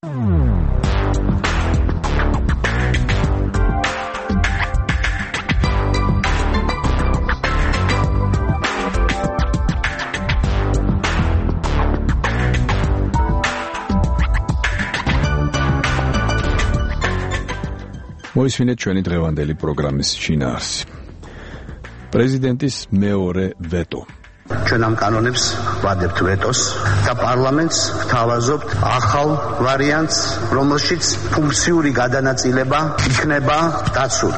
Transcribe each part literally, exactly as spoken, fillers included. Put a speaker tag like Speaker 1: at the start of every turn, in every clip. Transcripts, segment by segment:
Speaker 1: მოისმინეთ ჩვენი დღევანდელი პროგრამის შინაარსი. პრეზიდენტის მეორე ვეტო.
Speaker 2: ჩვენ ამ კანონებს ვადებთ ვეტოს და პარლამენტს ვთავაზობთ ახალ ვარიანტს, რომელშიც ფუნქციური გადანაწილება იქნება დაცული.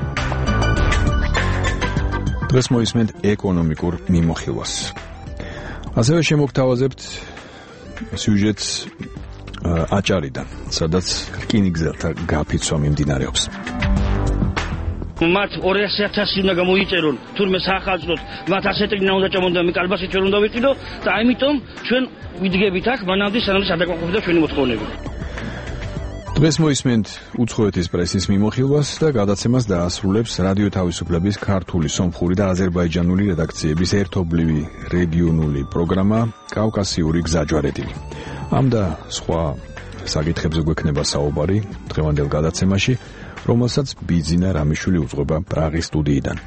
Speaker 1: დღეს მოისმენთ ეკონომიკურ მიმოხილვას. ასევე შემოგთავაზებთ სიუჟეტს აჭარიდან, სადაც რკინიგზელთა გაფიცვა მიმდინარეობს.
Speaker 3: მათ ორასი ათასი უნდა გამოიწერონ, თურმე საახალწლოდ მათ ასეთრინა უნდა ჭამონ და მე კალბასი ჩვენ უნდა ვიყიდო და ამიტომ ჩვენ ვიდგებით აქ მანამდე სანამ სადაკმაყოფილდა ჩვენი მოთხოვნები.
Speaker 1: დღეს მოისმენთ უცხოეთის პრესის მიმოხილვას და გადაცემას დაასრულებს რადიო თავისუფლების ქართული, სომხური და აზერბაიჯანული რედაქციების ერთობლივი რეგიონული პროგრამა კავკასიური გზაჯვარედინი. ამ და სხვა საკითხებზე გვექნება საუბარი დღევანდელ გადაცემაში, რომელსაც ბიძინა რამიშვილი უძღვება პრაღის სტუდიიდან.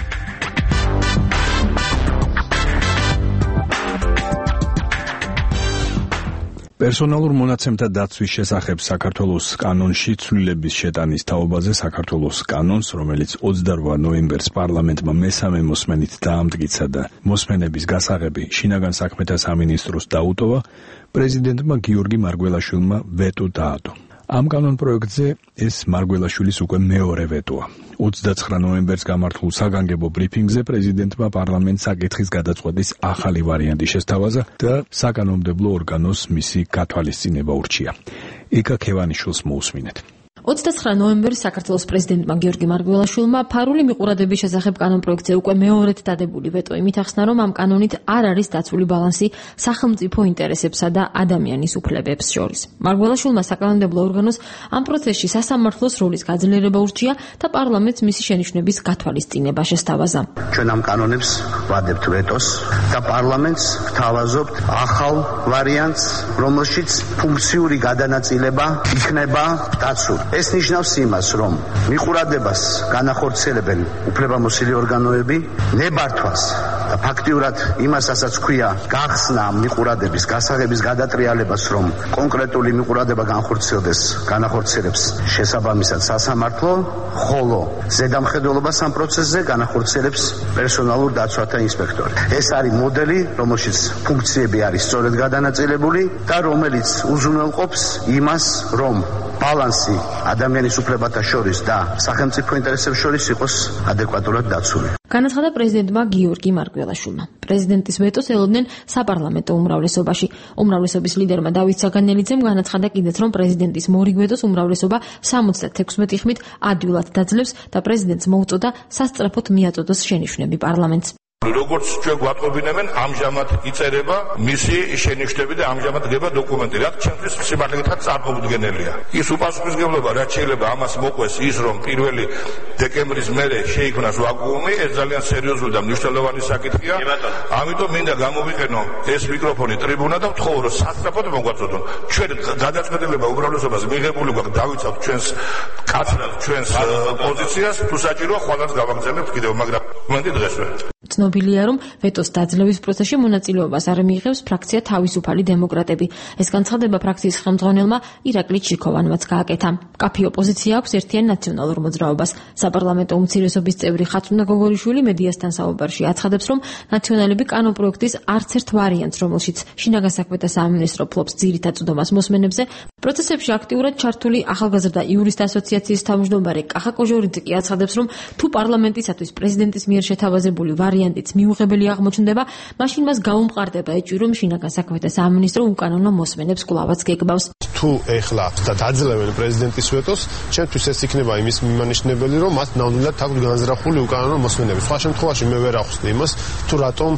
Speaker 1: პერსონალურ მონაცემთა დაცვის შესახებ საქართველოს კანონში ცვლილების შეტანის თაობაზე საქართველოს კანონს, რომელიც ოცდარვა ნოემბერს პარლამენტმა მესამე მოსმენით დაამტკიცა და მოსმენების გასაღები შინაგან საქმეთა სამინისტროს დაუტოვა, პრეზიდენტმა გიორგი მარგველაშვილმა ვეტო დაადო. ამ კანონ პროექტზე ეს მარგველაშვილის უკვე მეორე ვეტოა. ოცდაცხრა ნოემბერს გამართულ საგანგებო ბრიფინგზე პრეზიდენტმა პარლამენტს საკითხის გადაწყვეტის ახალი ვარიანტი შესთავაზა და საკანონმდებლო ორგანოს მისი გათვალისწინება ურჩია. იკა ქევანიშვილს მოусმინეთ.
Speaker 4: ოცდაცხრა ნოემბერს საქართველოს პრეზიდენტმა გიორგი მარგველაშვილმა ფარული მიყურადების შესახებ კანონპროექტზე უკვე მეორედ დადებული ვეტო იმით ახსნა, რომ ამ კანონით არ არის დაცული ბალანსი სახელმწიფო ინტერესებსა და ადამიანის უფლებებს შორის. მარგველაშვილმა საკანონმდებლო ორგანოს ამ პროცესში სასამართლოს როლის გაძლიერება ურჩია და პარლამენტს მისი შენიშვნების გათვალისწინება შესთავაზა.
Speaker 2: ჩვენ ამ კანონებს ვადებთ ვეტოს და პარლამენტს ვთავაზობთ ახალ ვარიანტს, რომელშიც ფუნქციური გადანაწილება იქნება დაცული. ეს ნიშნავს იმას, რომ მიყურადებას განახორციელებენ უფლებამოსილი ორგანოები, ნებართვას და ფაქტიურად იმასაც ქვია გახსნა მიყურადების გასაღების გადატრიალებას, რომ კონკრეტული მიყურადება განხორციელდეს, განახორციელებს შესაბამისად სასამართლო, ხოლო ზედამხედველობას ამ პროცესზე განახორციელებს პერსონალურ დაცვათა ინსპექტორი. ეს არის მოდელი, რომელშიც ფუნქციები არის სწორედ გადანაწილებული და რომელიც უზრუნველყოფს იმას, რომ ბალანსი ადამიანის უფლებათა შორის და სახელმწიფო ინტერესებს შორის იყოს ადეკვატურად დაცული.
Speaker 4: განაცხადა პრეზიდენტმა გიორგი მარგველაშვილმა. პრეზიდენტის ვეტოს ელოდნენ საპარლამენტო უმრავლესობაში. უმრავლესობის ლიდერმა დავით საგანელიძემ განაცხადა კიდეც, რომ პრეზიდენტის მორიგ ვეტოს უმრავლესობა სამოცდათექვსმეტი ხმით ადვილად დაძლევს და პრეზიდენტს მოუწოდა სასწრაფოდ მიაწოდოს შენიშვნები პარლამენტს.
Speaker 5: როგორც ჩვენ გვატყობინებენ, ამჟამად იწერება მისი შენიშვნები და ამჟამად დგება დოკუმენტი, რაც ჩვენთვის სიმართლეთა წარმოუდგენელია. ის უპასუხისმგებლობა, რაც შეიძლება ამას მოყვეს ის, რომ პირველი დეკემბრის მერე შეიქმნას ვაკუუმი, ეს ძალიან სერიოზული და მნიშვნელოვანი საკითხია. ამიტომ მინდა გამოვიყენო ეს მიკროფონი ტრიბუნა და ვთხოვო, რომ სასწრაფოდ მოგვაწოდონ. ჩვენ გადაწყვეტილება უმრავლესობას მიღებული გვაქვს, დავიცავთ ჩვენს კაცრად ჩვენს პოზიციას, თუ საჭიროა ხვალაც გავაგზავნებთ კიდევ, მაგრამ მომენტი დღესვე.
Speaker 4: ცნობილია, რომ ვეტოს დაძლევის პროცესში მონაწილეობას არ მიიღებს ფრაქცია თავისუფალი დემოკრატები. ეს განცხადება ფრაქციის ხელმძღვანელმა ირაკლი ჩიქოვანმაც გააკეთა. კაფე ოპოზიცია აქვს ერთიან ნაციონალურ მოძრაობას. საპარლამენტო უმცირესობის წევრი ხათუნა გოგორიშვილი მედიასთან საუბარში აცხადებს, რომ ნაციონალები კანონპროექტის არც ერთ ვარიანტს, რომელშიც შინაგან საქმეთა სამინისტრო ფლობს ძირითად წვდომას მოსმენებზე, პროცესებში აქტიურად ჩართული ახალგაზრდა იურისტთა ასოციაციის თავმჯდომარე კახა კოჟორიძე კი აცხადებს, რომ თუ პარლამენტისათვის პრეზიდენტის მიერ შეთავაზებული ვარიანტიც მიუღებელი აღმოჩნდება, მაშინ მას გაუმყარდება ეჭვი, რომ შინაგან საქმეთა სამინისტრო უკანონო მოსმენებს კვლავაც გეგმავს.
Speaker 6: თუ ეხლა დაძლევენ პრეზიდენტის ვეტოს, ჩემთვის ეს იქნება იმის მიმანიშნებელი, რომ მათ ნამდვილად აქვს განზრახული უკანონო მოსმენები. სხვა შემთხვევაში მე ვერ ახსნი იმას, თუ რატომ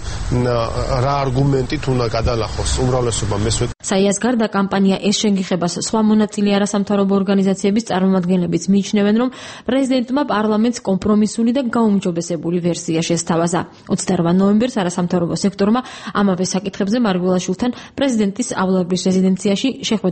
Speaker 6: რა არგუმენტით უნდა გადალახოს უმრავლესობა მესვეტ.
Speaker 4: საიას გარდა კამპანია ეს შეგიხებას სხვა მონაწილე არასამთავრობო ორგანიზაციების წარმომადგენლებიც მიიჩნევენ, რომ პრეზიდენტმა პარლამენტს კომპრომისული და გაუმჯობესებული ვერსია შესთავაზა. ოცდარვა ნოემბერს არასამთავრობო სექტორმა ამავე საკითხებზე მარგველაშვილთან პრეზიდენტის ავლაბრის რეზიდენციაში შეხვედრაც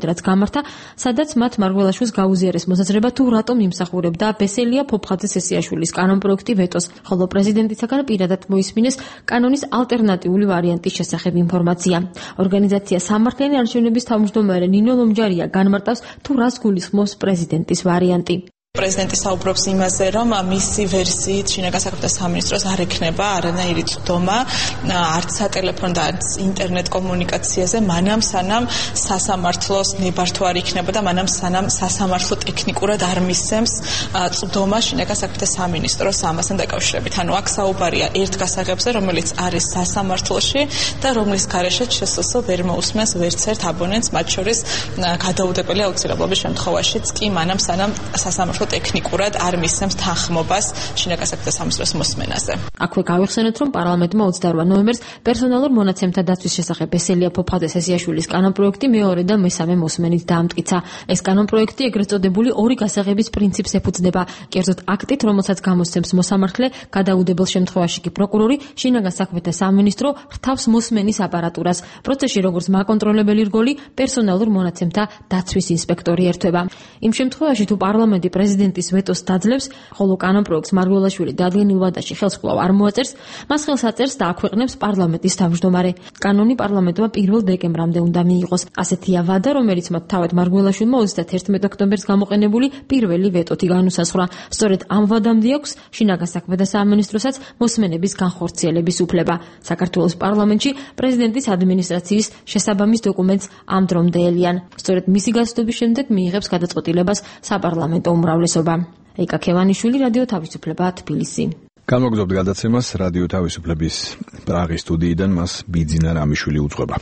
Speaker 4: გამართა, სადაც მათ მარგველაშვილს გაუზიარეს მოსაზრება თუ რატომ იმსახურებდა ბესელია ფოფხაძეს ესიაშვილის კანონპროექტი ვეტოს, ხოლო პრეზიდენტისაგან პირადად მოისმინეს კანონის ალტერნატიული ვარიანტის შესახებ ინფორმაცია. ორგანიზაცია სამართლიანი არჩევნების თავმჯდომარე ნინო ლომჯარია განმარტავს თუ რას გულისხმობს პრეზიდენტის ვარიანტი.
Speaker 7: პრეზიდენტი საუბრობს იმაზე, რომ მისი ვერსიით შინაგან საქმეთა სამინისტროს არ ექნება არანაირი წვდომა არც სატელეფონო და არც ინტერნეტ კომუნიკაციაზე, მანამ სანამ სასამართლოს ნებართვა არ იქნება და მანამ სანამ სასამართლო ტექნიკურად არ მისცემს წვდომა შინაგან საქმეთა სამინისტროს ამასთან დაკავშირებით. ანუ აქ საუბარია ერთ გასაღებზე, რომელიც არის სასამართლოში და რომლის გარეშეც შესაძლოა ვერ მოусმენს ვერც ერთ აბონენტს, მათ შორის გადაუდებელი აუცილებლობის შემთხვევაშიც კი მანამ სანამ სასამართლო ტექნიკურად არ მისცემს თანხმობას შინაგან საქმეთა სამინისტროს მოსმენაზე.
Speaker 4: აქვე გავიხსენოთ, რომ პარლამენტმა ოცდაორ ნოემბერს პერსონალურ მონაცემთა დაცვის შესახებ ბესელია ფოფხაძეს ესიაშვილის კანონპროექტი მეორე და მესამე მოსმენით დაამტკიცა. ეს კანონპროექტი ეგრეთ წოდებული ორი გასაღების პრინციპს ეფუძნება, კერძოდ აქტით, რომელსაც გამოსცემს მოსამართლე, გადაუდებელ შემთხვევაში კი პროკურორი, შინაგან საქმეთა სამინისტრო რთავს მოსმენის აპარატურას. პროცესში როგორც მაკონტროლებელი რგოლი, პერსონალურ მონაცემთა დაცვის ინსპექტორი ერთვება. იმ შემთხვევაში თუ პარლამენტი პრეზიდენტის ვეტოს დაძლევს, ხოლო კანონპროექტს მარგველაშვილი დადგენილ ვადაში ხელს კვლავ არ მოაწერს, მას ხელს აწერს და აქვეყნებს პარლამენტის თავმჯდომარე. კანონი პარლამენტმა პირველ დეკემბრამდე უნდა მიიღოს. ასეთია ვადა, რომელიც მათ თავად მარგველაშვილმა ოცდათერთმეტ ოქტომბერს გამოყენებული პირველი ვეტოთი განუსაზღვრა. სწორედ ამ ვადამდე აქვს შინაგან საქმეთა სამინისტროსაც მოსმენების განხორციელების უფლება. საქართველოს პარლამენტში პრეზიდენტის ადმინისტრაციის შესაბამის დოკუმენტს ამ დრომდე ელიან. სწორედ მისი გაცნობის შემდეგ მიიღებს გადაწყვეტილებას საპარლამენტო უმრავლესობა. ეკა ქევანიშვილი, რადიო თავისუფლება, თბილისი.
Speaker 1: განმოგზავნებთ გადაცემას რადიო თავისუფლების პრაღის სტუდიიდან, მას ბიძინა რამიშვილი უძღვება.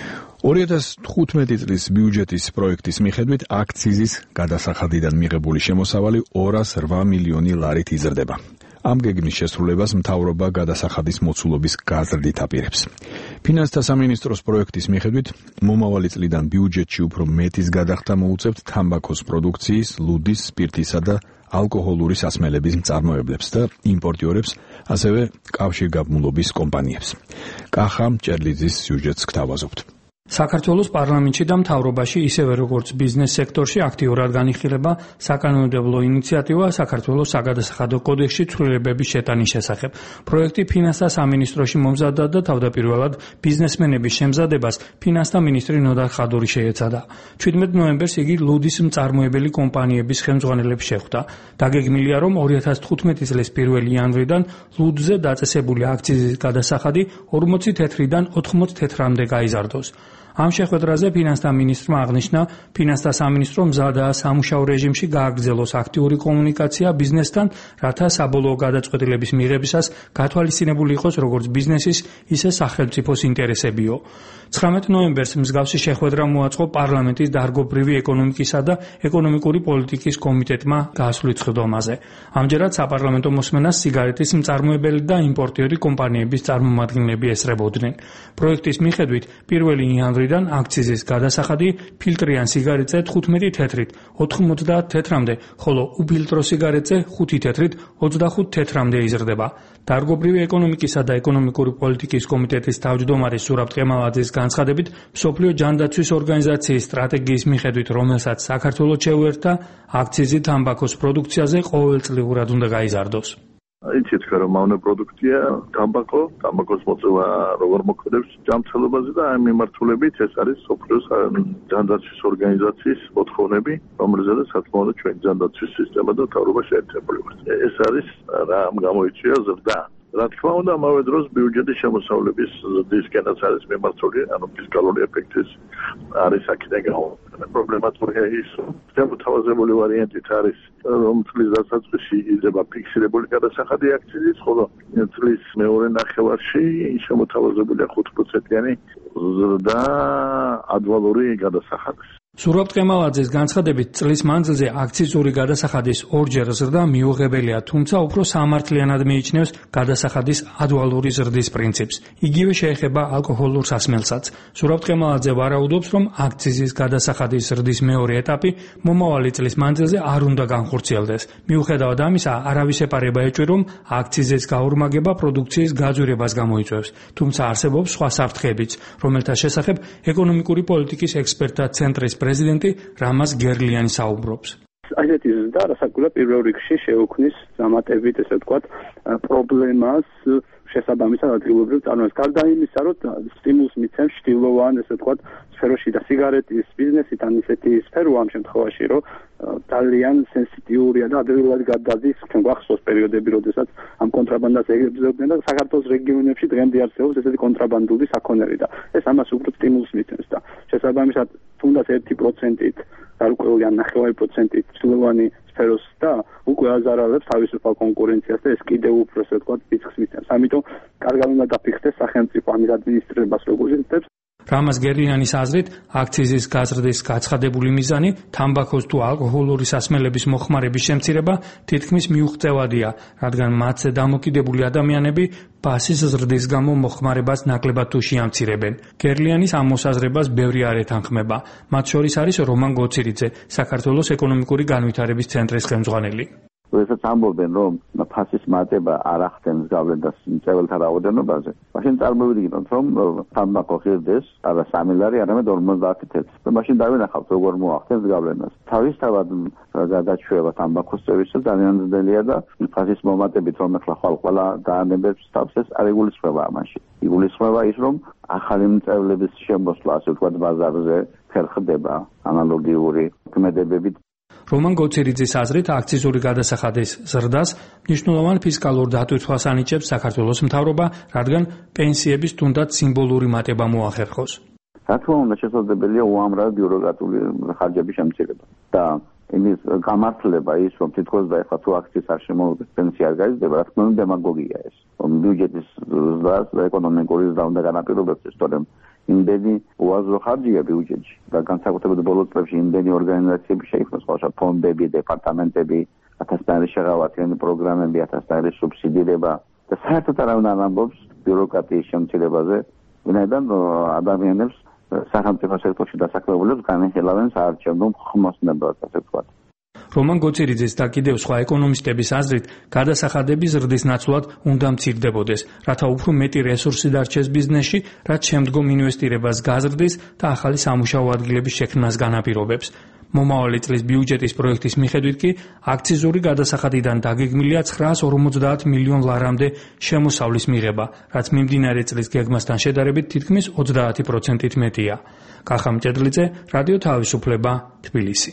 Speaker 1: ორი ათას თხუთმეტი წლის ბიუჯეტის პროექტის მიხედვით აქციზის გადასახადიდან მიღებული შემოსავალი ორას რვა მილიონი ლარით იზრდება. ამ გეგმის შესრულებას მთავრობა გადასახადის მოცულობის გაზრდით აპირებს. ფინანსთა სამინისტროს პროექტის მიხედვით მომავალი წლიდან ბიუჯეტში უფრო მეტის გადახდა მოუწევთ თამბაქოს პროდუქციის, ლუდის, სპირტისა და ალკოჰოლური სასმელების მწარმოებლებს და იმპორტიორებს, ასევე კავშირგაბმულობის კომპანიებს. კახა ჭერლიძის სიუჟეტს გთავაზობთ.
Speaker 8: საქართველოს პარლამენტში და მთავრობაში, ისევე როგორც ბიზნეს სექტორში აქტიურად განიხილება საკანონმდებლო ინიციატივა საქართველოს საგადასახადო კოდექსში ცვლილებების შეტანის შესახებ. პროექტი ფინანსთა სამინისტროში მომზადდა და თავდაპირველად ბიზნესმენების შემზადებას ფინანსთა მინისტრი ნოდარ ხადური შეეცადა. ჩვიდმეტ ნოემბერს იგი ლუდის მწარმოებელი კომპანიების ხელმძღვანელებს შეხვდა. დაგეგმილია, რომ ორი ათას თხუთმეტი წლის პირველი იანვრიდან ლუდზე დაწესებული აქციზის გადასახადი ორმოცი თეთრიდან ოთხმოც თეთრამდე გაიზარდოს. ამ შეხვედრაზე ფინანსთა მინისტრმა აღნიშნა, ფინანსთა სამინისტრო მზადაა სამუშაო რეჟიმში გააგრძელოს აქტიური კომუნიკაცია ბიზნესთან, რათა საბოლოო გადაწყვეტილების მიღებისას გათვალისწინებული იყოს როგორც ბიზნესის, ისე სახელმწიფოს ინტერესებიო. ცხრამეტ ნოემბერს მსგავსი შეხვედრა მოაწყო პარლამენტის დარგობრივი ეკონომიკისა და ეკონომიკური პოლიტიკის კომიტეტმა გასვლით სხდომაზე. ამჯერად საპარლამენტო მოსმენას სიგარეტის მწარმოებელი და იმპორტიორი კომპანიების წარმომადგენლები ესწრებოდნენ. პროექტის მიხედვით პირველი იანვრიდან აქციზის გადასახადი ფილტრიან სიგარეტზე თხუთმეტი თეთრით ოთხმოცდაათ თეთრამდე, ხოლო უფილტრო სიგარეტზე ხუთი თეთრით ოცდახუთ თეთრამდე იზრდება. დარგობრივი ეკონომიკისა და ეკონომიკური პოლიტიკის კომიტეტის თავმჯდომარე სურაბ ტყემალაძის განცხადებით, მსოფლიო ჯანდაცვის ორგანიზაციის სტრატეგიის მიხედვით, რომელსაც საქართველოს შეუერთდა, აქციზი თამბაქოს პროდუქციაზე ყოველწლიურად უნდა გაიზარდოს.
Speaker 9: იცით, რომ მავნე პროდუქტია თამბაქო, თამბაქოს მოწევა როგორ მოქმედებს ჯანმრთელობაზე და ამ მიმართულებით ეს არის მსოფლიოს ჯანდაცვის ორგანიზაციის მოთხოვნები, რომელზედაც სათქმელად ჩვენი ჯანდაცვის სისტემა და მთავრობა შეერთებული ვართ. ეს არის რა გამოიწვია ზრდა. რა თქმა უნდა, ამავე დროს ბიუჯეტის შემოსავლების ზრდისკენაც არის მიმართული, ანუ ფისკალური ეფექტის არის აქედან გამომდინარე. პრობლემატურია ის, რომ თავაზებული ვარიანტით არის, რომ წლის დასაწყისში იზრდება ფიქსირებული გადასახადი აქციზის, ხოლო წლის მეორე ნახევარში შემოთავაზებულია ხუთ პროცენტიანი ზრდა ადვალური გადასახადის.
Speaker 8: სურაბ ტყემალაძის განცხადებით, წლის მანძილზე აქციზური გადასახადის ორჯერ ზრდა მიუღებელია, თუმცა უფრო სამართლიანად მიიჩნევს გადასახადის ადვალური ზრდის პრინციპს. იგივე შეეხება ალკოჰოლურ სასმელსაც. სურაბ ტყემალაძე ვარაუდობს, რომ აქციზის გადასახადის ზრდის მეორე ეტაპი მომავალი წლის მანძილზე არ უნდა განხორციელდეს. მიუხედავად ამისა, არავის ეპარება ეჭვი, რომ აქციზის გაორმაგება პროდუქციის გაძვირებას გამოიწვევს. თუმცა არსებობს სხვა საფრთხეებიც, რომელთა შესახებ ეკონომიკური პოლიტიკის ექსპერტთა ცენტრის პრეზიდენტი რამაზ გერლიანი საუბრობს.
Speaker 10: ასეთი ზრდა რასაკვირველია პირველ რიგში შეუქმნის დამატებით ესე ვთქვათ პრობლემას შესაბამისად ადგილობრივ წარმოებას. გარდა იმისა, რომ სტიმულს მიცემს ჩრდილოვან ესე ვთქვათ სფეროში და სიგარეტის ბიზნესით ან ისეთი სფერო ამ შემთხვევაში, რომ ძალიან სენსიტიურია და ადვილად გადადის, ჩვენ გვახსოვს პერიოდები, როდესაც ამ კონტრაბანდას ეგებზებდნენ და საქართველოს რეგიონებში დღემდე არსებობს ესეთი კონტრაბანდული საქონელი და ეს ამას უფრო სტიმულს მიცემს და შესაბამისად თუნდაც ერთი პროცენტით გარკვეული ან ნახევარი პროცენტით ჩრდილოვანი სფეროს და უკვე აზარალებს თავისუფალ კონკურენციას და ეს კიდევ უფრო ასე ვთქვათ რისკს მიცემს. ამიტომ კარგად უნდა დაფიქრდეს სახელმწიფო ამის ადმინისტრირებას როგორ იზრდებს.
Speaker 8: რამაზ გერლიანის აზრით, აქციზის გაზრდის გაცხადებული მიზანი თამბაქოს თუ ალკოჰოლური სასმელების მოხმარების შემცირება თითქმის მიუღწევადია, რადგან მათზე დამოკიდებული ადამიანები ბასის ზრდის გამო მოხმარებას ნაკლებად თუ შეამცირებენ. გერლიანის ამ მოსაზრებას ბევრი არ ეთანხმება. მათ შორის არის რომან გოცირიძე, საქართველოს ეკონომიკური განვითარების ცენტრის ხელმძღვანელი.
Speaker 9: როდესაც ამბობენ, რომ ფასის მატება არ ახდენს გავლენას მწებელთა რაოდენობაზე, მაშინ წარმოვიდგინოთ, რომ თამბაქო ხირდეს არა სამი ლარი, არამედ ორმოცდაათი თეთრი. და მაშინ დავინახავთ, როგორ მოახდენს გავლენას. თავისთავად გადაჩვევა თამბაქოს წევისა ძალიან ძნელია და ფასის მომატებით, რომ ახლა ხვალ ყველა დაანებებს თავს, ეს არ იგულისხმება ამაში. იგულისხმება ის, რომ ახალი მწევლების შემოსვლა, ასე ვთქვათ, ბაზარზე ხერხდება ანალოგიური ქმედებებით.
Speaker 8: რომან გოცირიძის აზრით, აქციზური გადასახადის ზრდას მნიშვნელოვან ფისკალურ დატვირთვას ანიჭებს საქართველოს მთავრობა, რადგან პენსიების თუნდაც სიმბოლური მატება მოახერხოს.
Speaker 9: რა თქმა უნდა, შესაძლებელია უამრავი ბიუროკრატიული ხარჯების შემცირება და იმის გამართლება ის, რომ თითქოს და ეხლა თუ აქციის არ შემოუდგეს პენსია არ გაიზრდება, რა თქმა უნდა დემაგოგია ეს. ბიუჯეტის ზრდას და ეკონომიკური ზრდა უნდა განაპირობებს, თორემ იმდენი უაზრო ხარჯია ბიუჯეტში და განსაკუთრებით ბოლო წლებში იმდენი ორგანიზაციები შეიქმნეს, ხოლმე ფონდები, დეპარტამენტები, ათასნაირი შეღავათიანი პროგრამები, ათასნაირი სუბსიდირება და საერთოდ არავინ ამბობს ბიუროკრატიის შემცირებაზე, ვინაიდან ადამიანებს სახელმწიფო სექტორში დასაქმებულებს განიხილავენ საარჩევნო ხმოსნებად, ასე ვთქვათ.
Speaker 8: რომან გოცირიძეს და კიდევ სხვა ეკონომისტების აზრით, გადასახადები ზრდის ნაცვლად უნდა მცირდებოდეს, რათა უფრო მეტი რესურსი დარჩეს ბიზნესში, რაც შემდგომ ინვესტირებას გაზრდის და ახალი სამუშაო ადგილების შექმნას განაპირობებს. მომავალი წლის ბიუჯეტის პროექტის მიხედვით კი აქციზური გადასახადიდან დაგეგმილია ცხრაას ორმოცდაათ მილიონ ლარამდე შემოსავლის მიღება, რაც მიმდინარე წლის გეგმასთან შედარებით თითქმის ოცდაათი პროცენტით მეტია. კახა მჭედლიძე, რადიო თავისუფლება, თბილისი.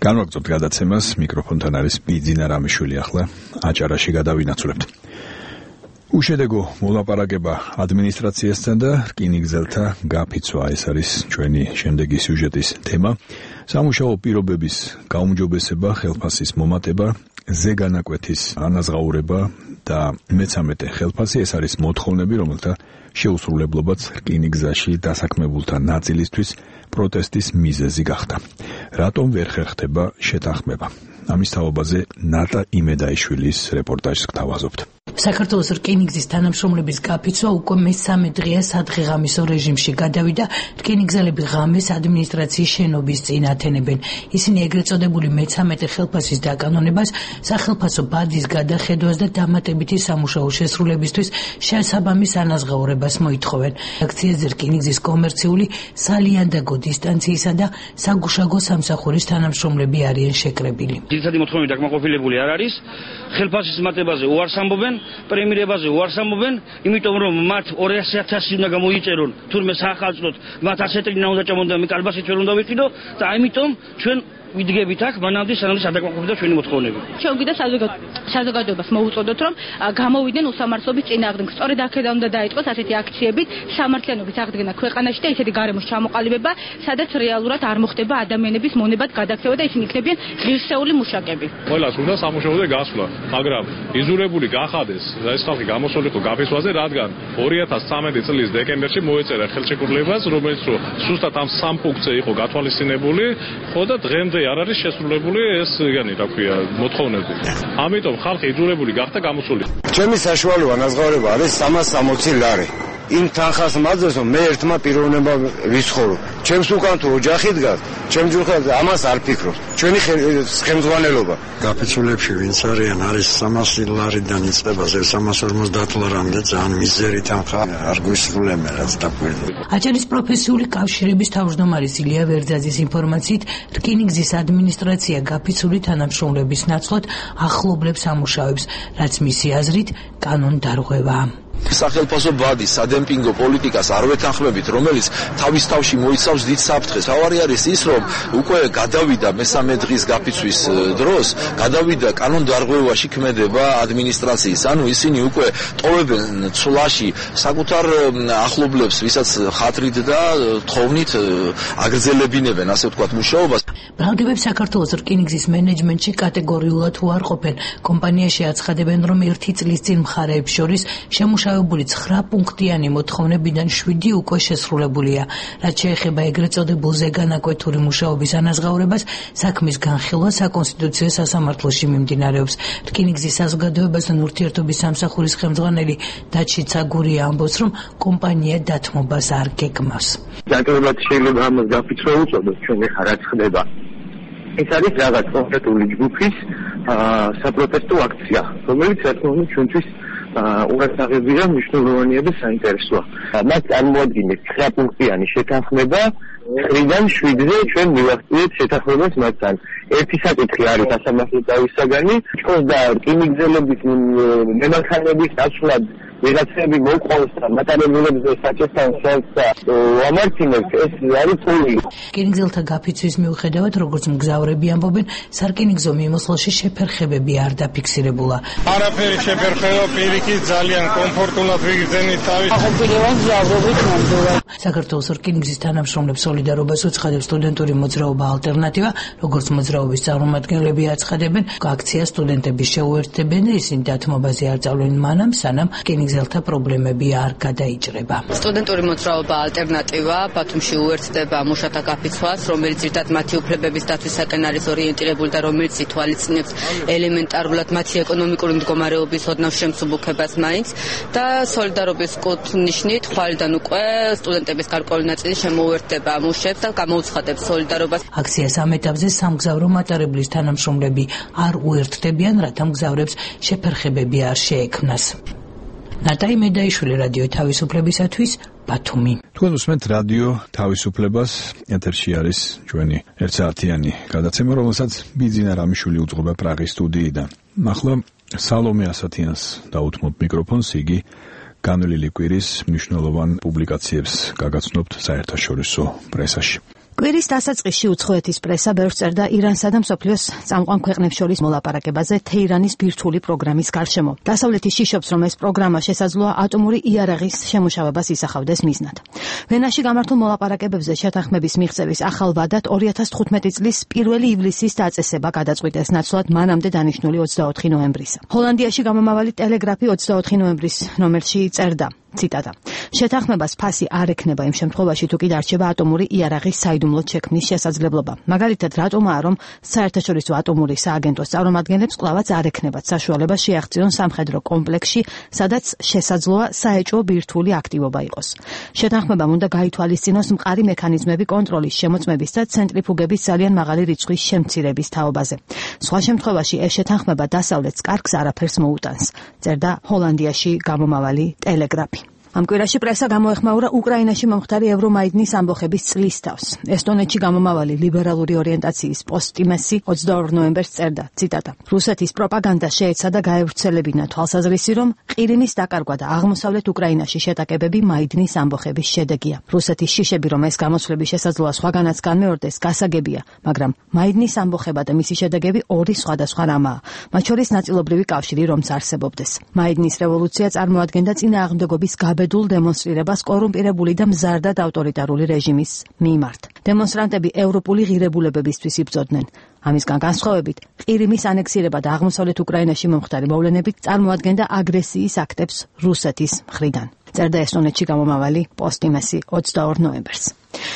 Speaker 1: განვაგრძობთ გადაცემას, მიკროფონთან არის ბიძინა რამიშვილი, ახლა აჭარაში გადავინაცვლებთ. უშედეგო მოლაპარაკება ადმინისტრაციასთან და რკინიგზელთა გაფიცვა, ეს არის ჩვენი შემდეგი სიუჟეტის თემა. სამუშაო პირობების გაუმჯობესება, ხელფასის მომატება, ზეგანაკვეთის ანაზღაურება და მეცამეტე ხელფასი, ეს არის მოთხოვნები, რომელთა შეუსრულებლობაც რკინიგზაში დასაქმებულთა ნაწილისთვის პროტესტის მიზეზი გახდა. რატომ ვერ ხერხდება შეთანხმება? ამის თაობაზე ნატა იმედაიშვილის რეპორტაჟს გთავაზობთ.
Speaker 11: საქართველოს რკინიგზის თანამშრომლების გაფიცვა უკვე მესამე დღეა სადღეღამისო რეჟიმში გადავიდა. რკინიგზელები ღამეს ადმინისტრაციის შენობის წინ ათენებენ. ისინი ეგრეთ წოდებული მეცამეტე ხელფასის დაკანონებას, სახელფასო ბადის გადახედვას და დამატებითი სამუშაო შესრულებისთვის შესაბამის ანაზღაურებას მოითხოვენ. აქციაზე რკინიგზის კომერციული, სალიანდაგო დისტანციისა და საგუშაგო სამსახურის თანამშრომლები არიან შეკრებილი.
Speaker 3: ძირითადი მოთხოვნები დაკმაყოფილებული არ არის. ხელფასის მატებაზე უარს ამბობენ, პრემიერებაზე უარს ამბობენ, იმიტომ რომ მათ ორასი ათასი უნდა გამოიწერონ, თურმე საახალწლოდ მათ ასეთი წინა უნდა ჭამონ და კალბასით ვერ უნდა ვიყიდო და ამიტომ ჩვენ ვიდგებით აქ მანამდე სანამ სადაკმაყოფილდა ჩვენი მოთხოვნები.
Speaker 12: ჩვენ გვიდა საზოგადოებას მოუწოდოთ, რომ გამოვიდნენ უსამართლობის წინააღმდეგ. სწორედ აქედან უნდა დაიწყოს ასეთი აქციებით სამართლიანობის აღდგენა ქვეყანაში და ისეთი გარემოს ჩამოყალიბება, სადაც რეალურად არ მოხდება ადამიანების მონებად გადაქცევა და ისინი იქნებიან ღირსეული მუშაკები.
Speaker 13: ყველას უნდა სამუშაოზე გასვლა, მაგრამ იზოლებული გახადეს და ეს ხალხი გამოსულიყო გაფიცვაზე, რადგან ორი ათას ცხრამეტი წლის დეკემბერში მოეწერა ხელშეკრულებას, რომელიც სუსტად ამ სამ პუნქტზე იყო გათვალისწინებული, ხო და დღემდე არ არის შესრულებული ეს, იგანი, რა ქვია, მოთხოვნები. ამიტომ ხალხი იძულებული გახდა გამოსულიყო.
Speaker 14: ჩემი საშუალო ანაზღაურება არის სამას სამოცი ლარი. იმ თანხას მაძლევს, რომ მე ერთმა პიროვნება ვიცხოვრო. ჩემს უკან თუ ოჯახი დგას, ჩემ ჯგუფზე ამას არ ფიქრობ. ჩვენი ხელმძღვანელობა.
Speaker 15: გაფიცულებში ვინც არიან, არის სამასი ლარიდან იწყება სამას ორმოცდაათ ლარამდე, ძალიან მიზერი თანხა, არ გვისრულებენ რაც დაგვეძლო.
Speaker 11: აჭარის პროფესიული კავშირების თავმჯდომარის ილია ვერძაძის ინფორმაციით, რკინიგზის ადმინისტრაცია გაფიცული თანამშრომლების ნაცვლად ახლობლებს ამუშავებს, რაც მისი აზრით კანონდარღვევაა.
Speaker 16: სახელმწიფო ბადის სადემპინგო პოლიტიკას არ ვეთანხმებით, რომელიც თავის თავში მოიცავს დიდ საფრთხეს. თავარი არის ის, რომ უკვე გადავიდა მესამე დღის გაფიცვის დროს, გადავიდა კანონდარღვევაში ქმედება ადმინისტრაციის. ანუ ისინი უკვე ტოვებენ ცვლაში საკუთარ ახლობლებს, ვისაც ხათრით და თხოვნით აგრძელებინებენ, ასე ვთქვათ, მუშაობას.
Speaker 11: ბრალდებებს საქართველოს რკინიგზის მენეჯმენტში კატეგორიულად უარყოფენ. კომპანიაში აცხადებენ, რომ ერთი წლის წინ მხარეებს შორის შემუშავებული ცხრა პუნქტიანი მოთხოვნებიდან შვიდი უკვე შესრულებულია. რაც შეეხება ეგრეთ წოდებულ ზეგანაკვეთური მუშაობის ანაზღაურებას, საქმის განხილვა საკონსტიტუციო სასამართლოში მიმდინარეობს. რკინიგზის საზოგადოებასთან ურთიერთობის სამსახურის ხელმძღვანელი დაჩი ცაგურია ამბობს, რომ კომპანია დათმობას არ გეგმავს.
Speaker 10: დაკლებად შეიძლება ამას გაფიცვა უწოდოთ, ჩვენ ეხლა რაც ხდება. ეს არის რაღაც კონკრეტული ჯგუფის საპროტესტო აქცია, რომელიც რა თქმა უნდა ჩვენთვის უარსაღებია, მნიშვნელოვანია და საინტერესოა. მას წარმოადგენს ცხრა პუნქტიანი შეთანხმება, ცხრიდან შვიდზე ჩვენ მივახციეთ შეთანხმებას მათთან. ერთი საკითხი არის სასამართლო დავისაგანი, თქოს და რკინიგზელების მემარხანების ნაცვლად ვიღაცები მოყავს და მატარებელებზე საჭესთან ხელს და ამართინებს, ეს არის ფული.
Speaker 11: რკინიგზელთა გაფიცვის მიუხედავად, როგორც მგზავრები ამბობენ, სარკინიგზო მიმოსვლაში შეფერხებები არ დაფიქსირებულა.
Speaker 17: არაფერი შეფერხება, პირიქით ძალიან კომფორტულად ვიგრძენით თავის.
Speaker 11: ახალგაზრდობრივ მგზავრობით ნამდვილად. საქართველოს რკინიგზის თანამშრომლებს სოლიდარობას უცხადებს სტუდენტური მოძრაობა ალტერნატივა, როგორც მოძრაობის წარმომადგენლები აცხადებენ, აქცია სტუდენტები შეუერთდებენ და ისინი დათმობაზე არ წავლენ მანამ, სანამ რკინიგზელთა პრობლემები არ გადაიჭრება.
Speaker 18: სტუდენტური მოძრაობა ალტერნატივა ბათუმში უერთდება მუშათა გაფიცვას, რომელიც ერთად მათი უფლებების დაცვისაკენ არის ორიენტირებული და რომელიც ითვალისწინებს ელემენტარულად მათი ეკონომიკური მდგომარეობის ოდნავ შემსუბუქებას მაინც და სოლიდარობის კუთვნიშნით ხვალიდან უკვე სტუდენტების გარკვეული ნაწილი შემოუერთდება მუშებს და გამოუცხადებს სოლიდარობას.
Speaker 11: აქციას ამ ეტაპზე სამგზავრო მატარებლის თანამშრომლები არ უერთდებიან, რათა მგზავრებს შეფერხებები არ შეექმნას. ნატა იმედაიშვილი, რადიო თავისუფლებისათვის, ბათუმი.
Speaker 1: თქვენ უსმენთ რადიო თავისუფლებას, ეთერში არის ჩვენი ერთსაათიანი გადაცემა, რომელსაც ბიძინა რამიშვილი უძღვება პრაღის სტუდიიდან. ახლა სალომე ასათიანს დაუთმობ მიკროფონს, იგი განვლილი კვირის მნიშვნელოვან პუბლიკაციებს გაგაცნობთ საერთაშორისო პრესაში.
Speaker 19: კვირის დასაწყისში უცხოეთის პრესა ბევრს წერდა ირანსა და მსოფლიოს წამყვან ქვეყნებს შორის მოლაპარაკებაზე თეირანის ბირთვული პროგრამის გარშემო. დასავლეთი შიშობს, რომ ეს პროგრამა შესაძლოა ატომური იარაღის შემუშავებას ისახავდეს მიზნად. ვენაში გამართულ მოლაპარაკებებზე შეთანხმების მიღწევის ახალ ვადად ორი ათას თხუთმეტი წლის პირველი ივლისის დაწესება გადაწყვიტეს ნაცვლად მანამდე დანიშნული ოცდაოთხი ნოემბრისა. ჰოლანდიაში გამომავალი ტელეგრაფი ოცდაოთხი ნოემბრის ნომერში წერდა. ციტატა. შეთანხმებას ფასი არ ექნება იმ შემთხვევაში, თუ კი დარჩება ატომური იარაღის საიდუმლოდ შექმნის შესაძლებლობა. მაგალითად, რატომაა, რომ საერთაშორისო ატომური სააგენტოს წარმომადგენლებს კვლავაც არ ექნებათ საშუალება შეაღწიონ სამხედრო კომპლექსში, სადაც შესაძლოა საეჭვო ბირთვული აქტივობა იყოს. შეთანხმებამ უნდა გაითვალისწინოს მყარი მექანიზმები კონტროლის, შემოწმების და ცენტრიფუგების ძალიან მაღალი რიცხვის შემცირების თაობაზე. სხვა შემთხვევაში ეს შეთანხმება დასავლეთს კარგს არაფერს მოუტანს, წერდა ჰოლანდიაში გამომავალი ტელეგრაფი. ამ კვირაში პრესა გამოეხმაურა უკრაინაში მომხდარი ევრომაიდნის ამბოხების წლის თავს. ესტონეთში გამომავალი ლიბერალური ორიენტაციის პოსტიმესი ოცდაორ ნოემბერს წერდა, ციტატა. რუსეთის პროპაგანდა შეეცადა გაევრცელებინა თვალსაზრისი, რომ ყირიმის დაკარგვა და აღმოსავლეთ უკრაინაში შეტაკებები მაიდნის ამბოხების შედეგია. რუსეთის შიშები, რომ ეს გამოცვლები შესაძლოა სხვაგანაც განმეორდეს, გასაგებია, მაგრამ მაიდნის ამბოხება და მისი შედეგები ორი სხვადასხვა რამაა. მათ შორის ნაწილობრივი კავშირი რომც არსებობდეს. მაიდნის რევოლუცია წარმოადგენდა წინააღმდეგობის გაბედულ დემონსტრირებას კორუმპირებული და მზარდად ავტორიტარული რეჟიმის მიმართ. დემონსტრანტები ევროპული ღირებულებებისთვის იბრძოდნენ. ამისგან განსხვავებით, ყირიმის ანექსირება და აღმოსავლეთ უკრაინაში მომხდარი მოვლენები წარმოადგენდა აგრესიის აქტებს რუსეთის მხრიდან. წერდა ესტონეთში გამომავალი პოსტიმესი ოცდაორ ნოემბერს.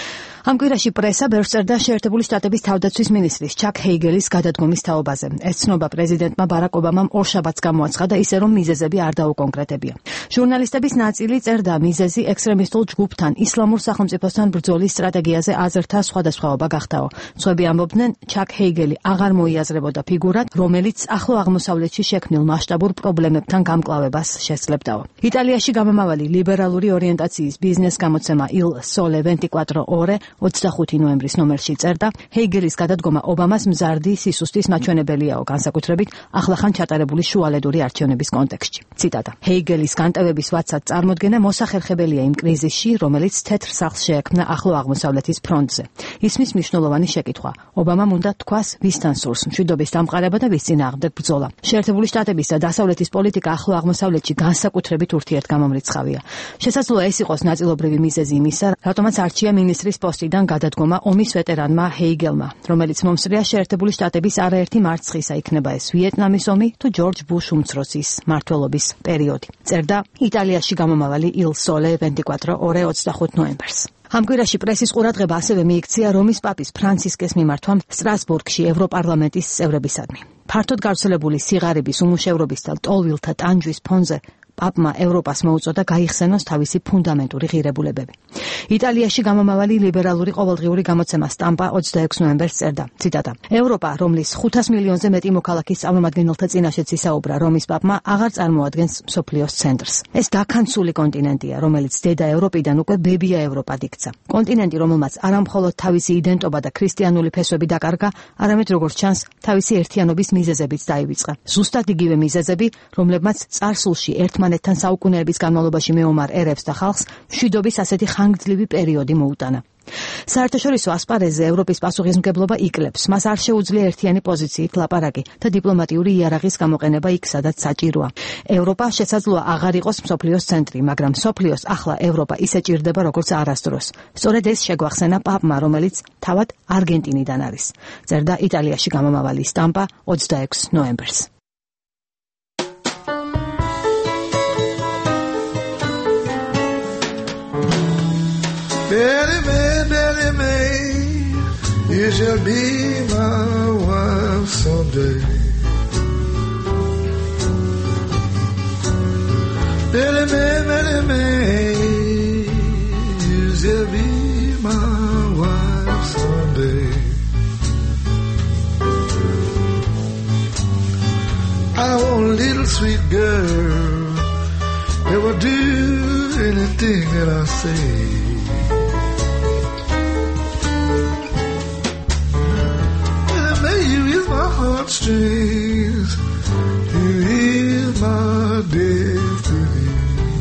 Speaker 19: ამ კვირაში პრესა ბევრს წერდა შეერთებული შტატების თავდაცვის მინისტრის ჩაკ ჰეიგელის გადადგომის თაობაზე. ეს ცნობა პრეზიდენტმა ბარაკ ობამამ ორშაბათს გამოაცხადა და ისე რომ მიზეზები არ დაუკონკრეტებია. ჟურნალისტების ნაწილი წერდა, მიზეზი ექსტრემისტულ ჯგუფთან, ისლამურ სახელმწიფოსთან ბრძოლის სტრატეგიაზე აზრთა სხვადასხვაობა გახდაო. სხვები ამბობდნენ, ჩაკ ჰეიგელი აღარ მოიაზრებოდა ფიგურად, რომელიც ახლო აღმოსავლეთში შექმნილ მასშტაბურ პრობლემებთან გამკლავებას შესძლებდაო. იტალიაში გამომავალი ლიბერალური ორიენტაციის ბიზნეს გამოცემა Il Sole ventiquattro ore ოცდახუთი ნოემბრის ნომერში წერდა, ჰეიგელის გადადგომა ობამას მზარდი სისუსტის მაჩვენებელიაო, განსაკუთრებით ახლახან ჩატარებული შუალედური არჩევნების კონტექსტში. ციტატა. ჰეიგელის განტევების ვაცად წარმოდგენა მოსახერხებელია იმ კრიზისში, რომელიც თეთრ სახლს შეექმნა ახლო აღმოსავლეთის ფრონტზე. ისმის მნიშვნელოვანი შეკითხვა. ობამამ უნდა თქვას, ვისთან სურს მშვიდობის დამყარება და ვის წინააღმდეგ ბრძოლა. შეერთებული შტატების და დასავლეთის პოლიტიკა ახლო აღმოსავლეთში განსაკუთრებით ურთიერთგამომრიცხავია. შესაძლოა ეს იყოს ნაწილობრივი მიზეზი იმისა, რატომაც არჩია მინისტრის პოსტიდან გადადგომა ომის ვეტერანმა ჰეიგელმა, რომელიც მომსწრია შეერთებული შტატების არაერთი მარცხისა, იქნება ეს ვიეტნამის ომი თუ ჯორჯ ბუშ უმცროსის მმართველობის პერიოდი. წერდა იტალიაში გამომავალი Il Sole ventiquattro ore ოცდახუთ ნოემბერს. ამ კვირაში პრესის ყურადღება ასევე მიიქცია რომის პაპის ფრანცისკეს მიმართვამ სტრასბურგში ევროპარლამენტის წევრებისადმი. ფართოდ გავრცელებული სიღარიბის, უმუშევრობის და ტოლვილთა ტანჯვის ფონზე პაპმა ევროპას მოუწოდა გაიხსენოს თავისი ფუნდამენტური ღირებულებები. იტალიაში გამომავალი ლიბერალური ყოველდღიური გამოცემა სტამპა ოცდაექვსი ნოემბერს წერდა, ციტატა. ევროპა, რომლის ხუთას მილიონზე მეტი მოქალაქის წარმომადგენელთა წინაშეც ისაუბრა რომის პაპმა, აღარ წარმოადგენს მსოფლიოს ცენტრს. ეს დაქანცული კონტინენტია, რომელიც დედა ევროპიდან უკვე ბებია ევროპად იქცა. კონტინენტი, რომელმაც არამხოლოდ თავისი იდენტობა და ქრისტიანული ფესვები დაკარგა, არამედ როგორც ჩანს, თავისი ერთიანობის მიზეზებიც დაივიწყა. ზუსტად იგივე მიზეზები, რომლებმაც წარსულში ერთმანეთთან საუკუნეების განმავლობაში მეომარ ერებს და ხალხს მშვიდობის ასეთი ხანგრძლივი პერიოდი მოუტანა. საერთაშორისო ასპარეზზე ევროპის პასუხისმგებლობა იკლებს, მას არ შეუძლია ერთიანი პოზიციით ლაპარაკი და დიპლომატიური იარაღის გამოყენება იქ, სადაც საჭიროა. ევროპა შესაძლოა აღარ იყოს მსოფლიოს ცენტრი, მაგრამ მსოფლიოს ახლა ევროპა ისე ჭირდება, როგორც არასდროს. სწორედ ეს შეგვახსენა პაპმა, რომელიც თავად არგენტინიდან არის. წერდა იტალიაში გამომავალი სტამპა ოცდაექვსი ნოემბერს.
Speaker 20: Betty May, Betty May, you shall be my wife someday. Betty May, Betty May, you shall be my wife someday. I want a little sweet girl that will do anything that I say. Heartstrings, you is my destiny.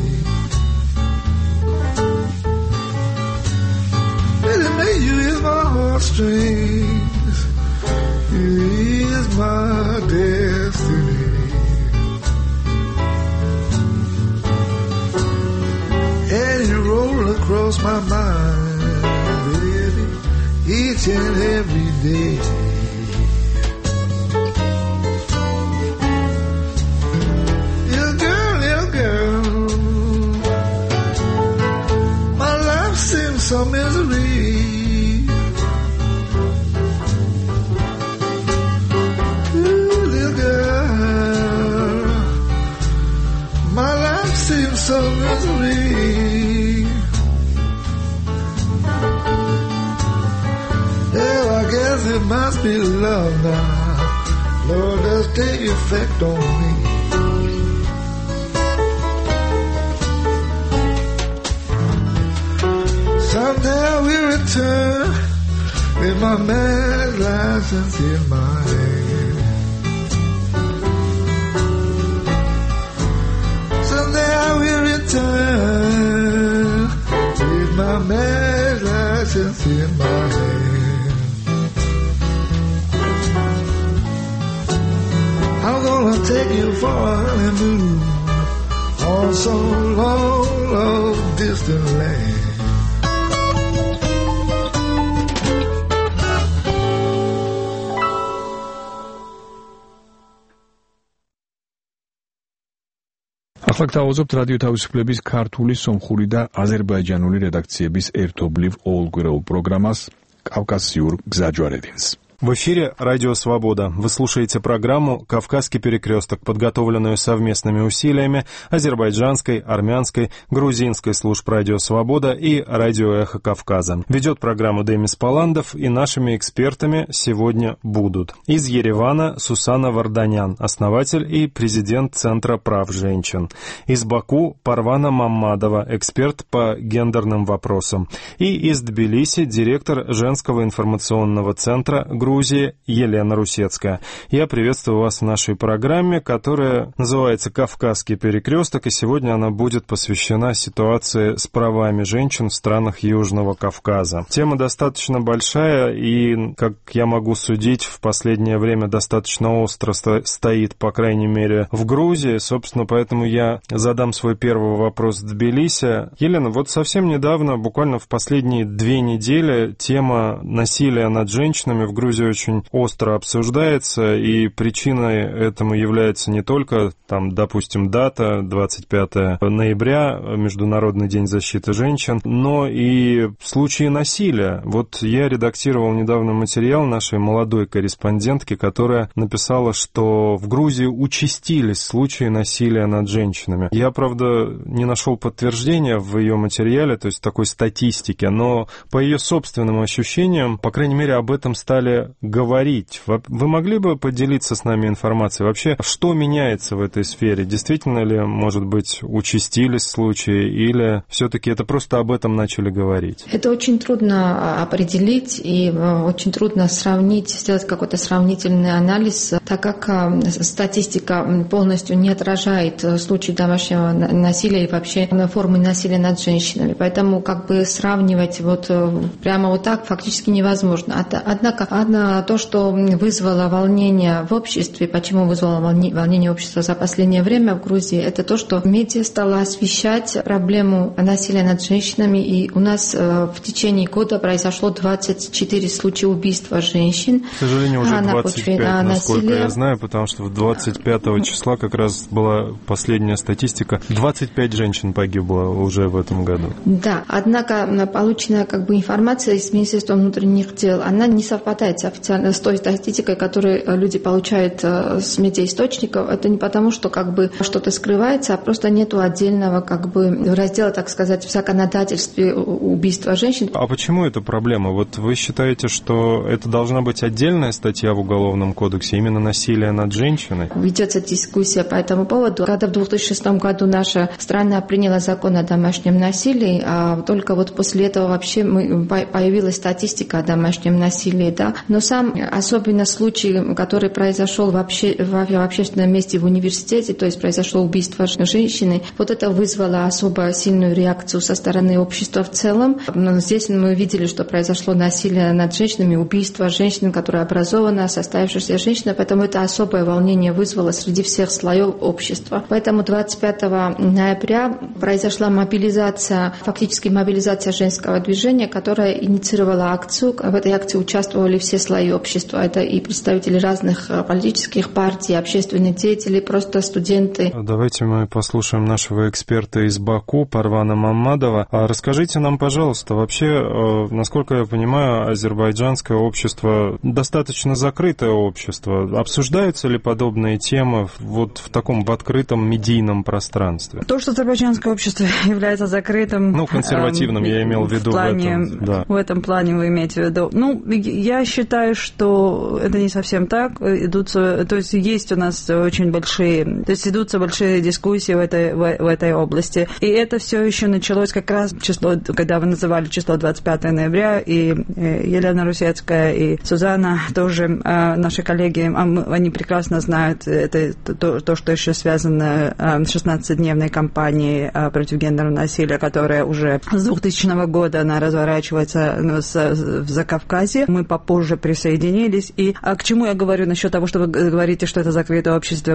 Speaker 20: Baby, may you is my strings. You ease my destiny. And you roll across my mind, baby, each and every day. Little girl, little girl, my life seems so misery. Ooh, little girl, my life seems so misery. Yeah, I guess it must be love now. Lord, does take effect on me. Someday we return with my marriage license in my hand. Someday I will return with my marriage license in my hand. I'm gonna take you for a honeymoon on some long, long distant land.
Speaker 1: ახლა გთავაზობთ რადიო თავისუფლების ქართული, სომხური და აზერბაიჯანული რედაქციების ერთობლივ ყოველკვირეულ პროგრამას «Кавказиур Гзаджуарединс».
Speaker 21: В эфире «Радио Свобода». Вы слушаете программу «Кавказский перекресток», подготовленную совместными усилиями азербайджанской, армянской, грузинской служб «Радио Свобода» и «Радио Эхо Кавказа». Ведет программу Демис Паландов, и нашими экспертами сегодня будут из Еревана Сусана Варданян, основатель и президент Центра прав женщин. Из Баку Парвана Маммадова, эксперт по гендерным вопросам. И из Тбилиси директор женского информационного центра Грузии Елена Русецкая. Я приветствую вас в нашей программе, которая называется «Кавказский перекресток», и сегодня она будет посвящена ситуации с правами женщин в странах Южного Кавказа. Тема достаточно большая и, как я могу судить, в последнее время достаточно остро стоит, по крайней мере, в Грузии. Собственно, поэтому я задам свой первый вопрос в Тбилиси. Елена, вот совсем недавно, буквально в последние две недели, тема насилия над женщинами в Грузии очень остро обсуждается, и причиной этому является не только, там, допустим, дата двадцать пятое ноября, Международный день защиты женщин, но и случаи насилия. Вот я редактировал недавно материал нашей молодой корреспондентки, которая написала, что в Грузии участились случаи насилия над женщинами. Я, правда, не нашел подтверждения в ее материале, то есть такой статистики, но по ее собственным ощущениям, по крайней мере, об этом стали говорить. Вы могли бы поделиться с нами информацией? Вообще, что меняется в этой сфере? Действительно ли, может быть, участились случаи, или все-таки это просто об этом начали говорить?
Speaker 22: Это очень трудно определить, и очень трудно сравнить, сделать какой-то сравнительный анализ, так как статистика полностью не отражает случаи домашнего насилия и вообще формы насилия над женщинами. Поэтому как бы сравнивать вот прямо вот так фактически невозможно. Однако то, что вызвало волнение в обществе, почему вызвало волнение общества за последнее время в Грузии, это то, что медиа стала освещать проблему насилия над женщинами, и у нас в течение года произошло двадцать четыре случая убийства женщин.
Speaker 21: К сожалению, уже двадцать пять, насколько я знаю, потому что двадцать пятого числа как раз была последняя статистика. двадцать пять женщин погибло уже в этом году.
Speaker 22: Да, однако полученная как бы информация из Министерства внутренних дел, она не совпадает официально с той статистикой, которую люди получают с медиаисточников. Это не потому, что как бы что-то скрывается, а просто нету отдельного как бы раздела, так сказать, в законодательстве убийства женщин.
Speaker 21: А почему это проблема? Вот вы считаете, что это должна быть отдельная статья в Уголовном кодексе, именно насилие над женщиной?
Speaker 22: Ведется дискуссия по этому поводу. Когда в две тысячи шестом году наша страна приняла закон о домашнем насилии, а только вот после этого вообще мы, появилась статистика о домашнем насилии, да. Но Но сам особенно случай, который произошел в, обще, в, в общественном месте в университете, то есть произошло убийство женщины, вот это вызвало особо сильную реакцию со стороны общества в целом. Но здесь мы видели, что произошло насилие над женщинами, убийство женщин, которая образована, состоявшаяся женщина, поэтому это особое волнение вызвало среди всех слоев общества. Поэтому двадцать пятого ноября произошла мобилизация, фактически мобилизация женского движения, которая инициировала акцию. В этой акции участвовали все слои общества. Это и представители разных политических партий, общественные деятели, просто студенты.
Speaker 21: Давайте мы послушаем нашего эксперта из Баку, Парвана Маммадова. А расскажите нам, пожалуйста, вообще, насколько я понимаю, азербайджанское общество достаточно закрытое общество. Обсуждаются ли подобные темы вот в таком в открытом медийном пространстве?
Speaker 2: То, что азербайджанское общество является закрытым...
Speaker 21: Ну, консервативным, э, я имел в виду в, плане, в этом. Да.
Speaker 2: В этом плане вы имеете в виду. Ну, я считаю, что это не совсем так. Идутся, то есть есть у нас очень большие... То есть идутся большие дискуссии в этой, в, в этой области. И это все еще началось как раз число, когда вы называли число двадцать пятого ноября, и Елена Русецкая, и Сузанна тоже, наши коллеги, они прекрасно знают это, то, то, что еще связано с шестнадцатидневной кампанией против гендерного насилия, которая уже с двухтысячного года она разворачивается в Закавказье. Мы попозже присоединились. И а к чему я говорю насчет того, что вы говорите, что это закрытое общество?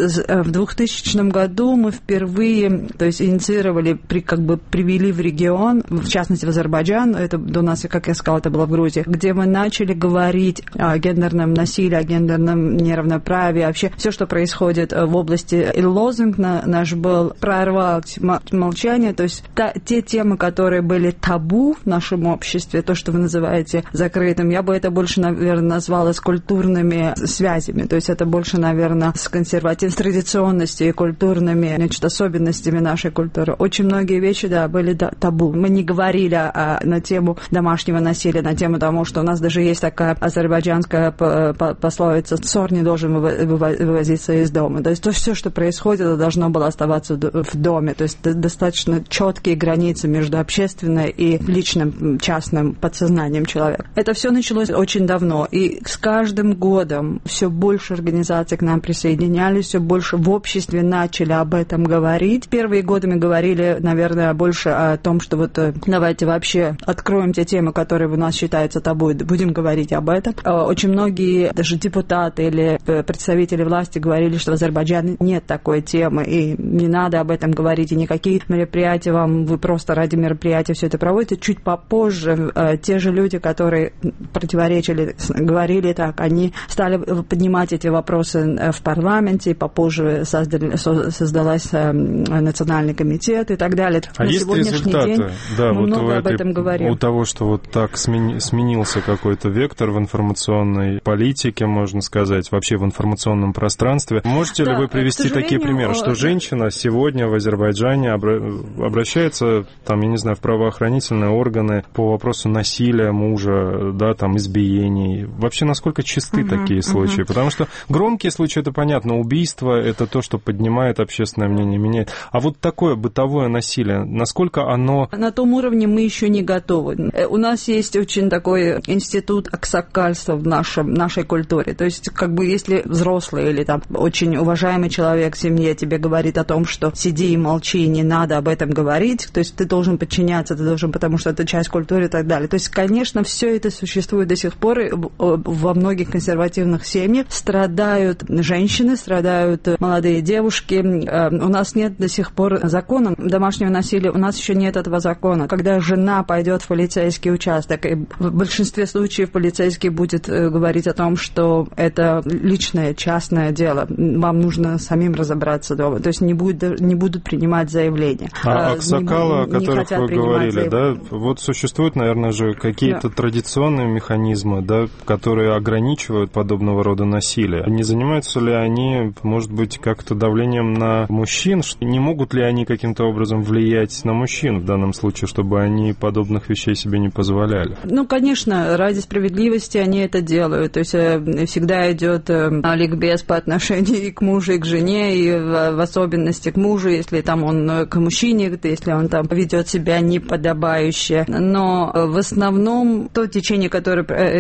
Speaker 2: В двухтысячном году мы впервые, то есть инициировали, при, как бы привели в регион, в частности в Азербайджан, это до нас, как я сказала, это было в Грузии, где мы начали говорить о гендерном насилии, о гендерном неравноправии, вообще все, что происходит в области. И лозунг наш был «Прорвать молчание», то есть та, те темы, которые были табу в нашем обществе, то, что вы называете закрытым, я бы это больше, наверное, назвала с культурными связями, то есть это больше, наверное, с консервативной, с традиционностью и культурными, значит, особенностями нашей культуры. Очень многие вещи, да, были табу. Мы не говорили а, на тему домашнего насилия, на тему того, что у нас даже есть такая азербайджанская пословица «Ссор не должен вывозиться из дома». То есть то, все, что происходит, это должно было оставаться в доме. То есть достаточно четкие границы между общественной и личным, частным подсознанием человека. Это все началось очень давно. И с каждым годом все больше организаций к нам присоединялись, все больше в обществе начали об этом говорить. Первые годы мы говорили, наверное, больше о том, что вот давайте вообще откроем те темы, которые у нас считаются табу, и будем говорить об этом. Очень многие, даже депутаты или представители власти говорили, что в Азербайджане нет такой темы, и не надо об этом говорить, и никакие мероприятия вам, вы просто ради мероприятия все это проводите. Чуть попозже те же люди, которые противоречили, говорили так, они стали поднимать эти вопросы в парламенте, и попозже создали, создалась национальный комитет и так далее.
Speaker 21: А
Speaker 2: на
Speaker 21: есть результаты?
Speaker 2: День
Speaker 21: да,
Speaker 2: мы
Speaker 21: вот
Speaker 2: много
Speaker 21: у,
Speaker 2: об этом говорим.
Speaker 21: У того, что вот так смени, сменился какой-то вектор в информационной политике, можно сказать, вообще в информационном пространстве. Можете да, ли вы привести такие примеры, что женщина сегодня в Азербайджане обращается, там, я не знаю, в правоохранительные органы по вопросу насилия мужа, да, там, избиений? Вообще, насколько чисты uh-huh, такие случаи? Uh-huh. Потому что громкие случаи, это понятно, убийство, это то, что поднимает общественное мнение, меняет. А вот такое бытовое насилие, насколько оно...
Speaker 2: На том уровне мы еще не готовы. У нас есть очень такой институт аксакальства в нашем, нашей культуре. То есть, как бы, если взрослый или там очень уважаемый человек в семье тебе говорит о том, что сиди и молчи, не надо об этом говорить, то есть ты должен подчиняться, ты должен, потому что это часть культуры и так далее. То есть, конечно, все это существует до сих пор. Во многих консервативных семьях страдают женщины, страдают молодые девушки. У нас нет до сих пор закона домашнего насилия, у нас еще нет этого закона. Когда жена пойдет в полицейский участок, и в большинстве случаев полицейский будет говорить о том, что это личное, частное дело, вам нужно самим разобраться дома. То есть не, будет, не будут принимать заявления.
Speaker 21: А аксакалы, о которых вы говорили, заявления. Да, вот существуют, наверное же, какие-то да. традиционные механизмы, да, которые ограничивают подобного рода насилие. Не занимаются ли они, может быть, как-то давлением на мужчин? Не могут ли они каким-то образом влиять на мужчин в данном случае, чтобы они подобных вещей себе не позволяли?
Speaker 2: Ну, конечно, ради справедливости они это делают. То есть всегда идет ликбез по отношению и к мужу, и к жене, и в особенности к мужу, если там он к мужчине, если он там ведет себя неподобающе. Но в основном то течение, которое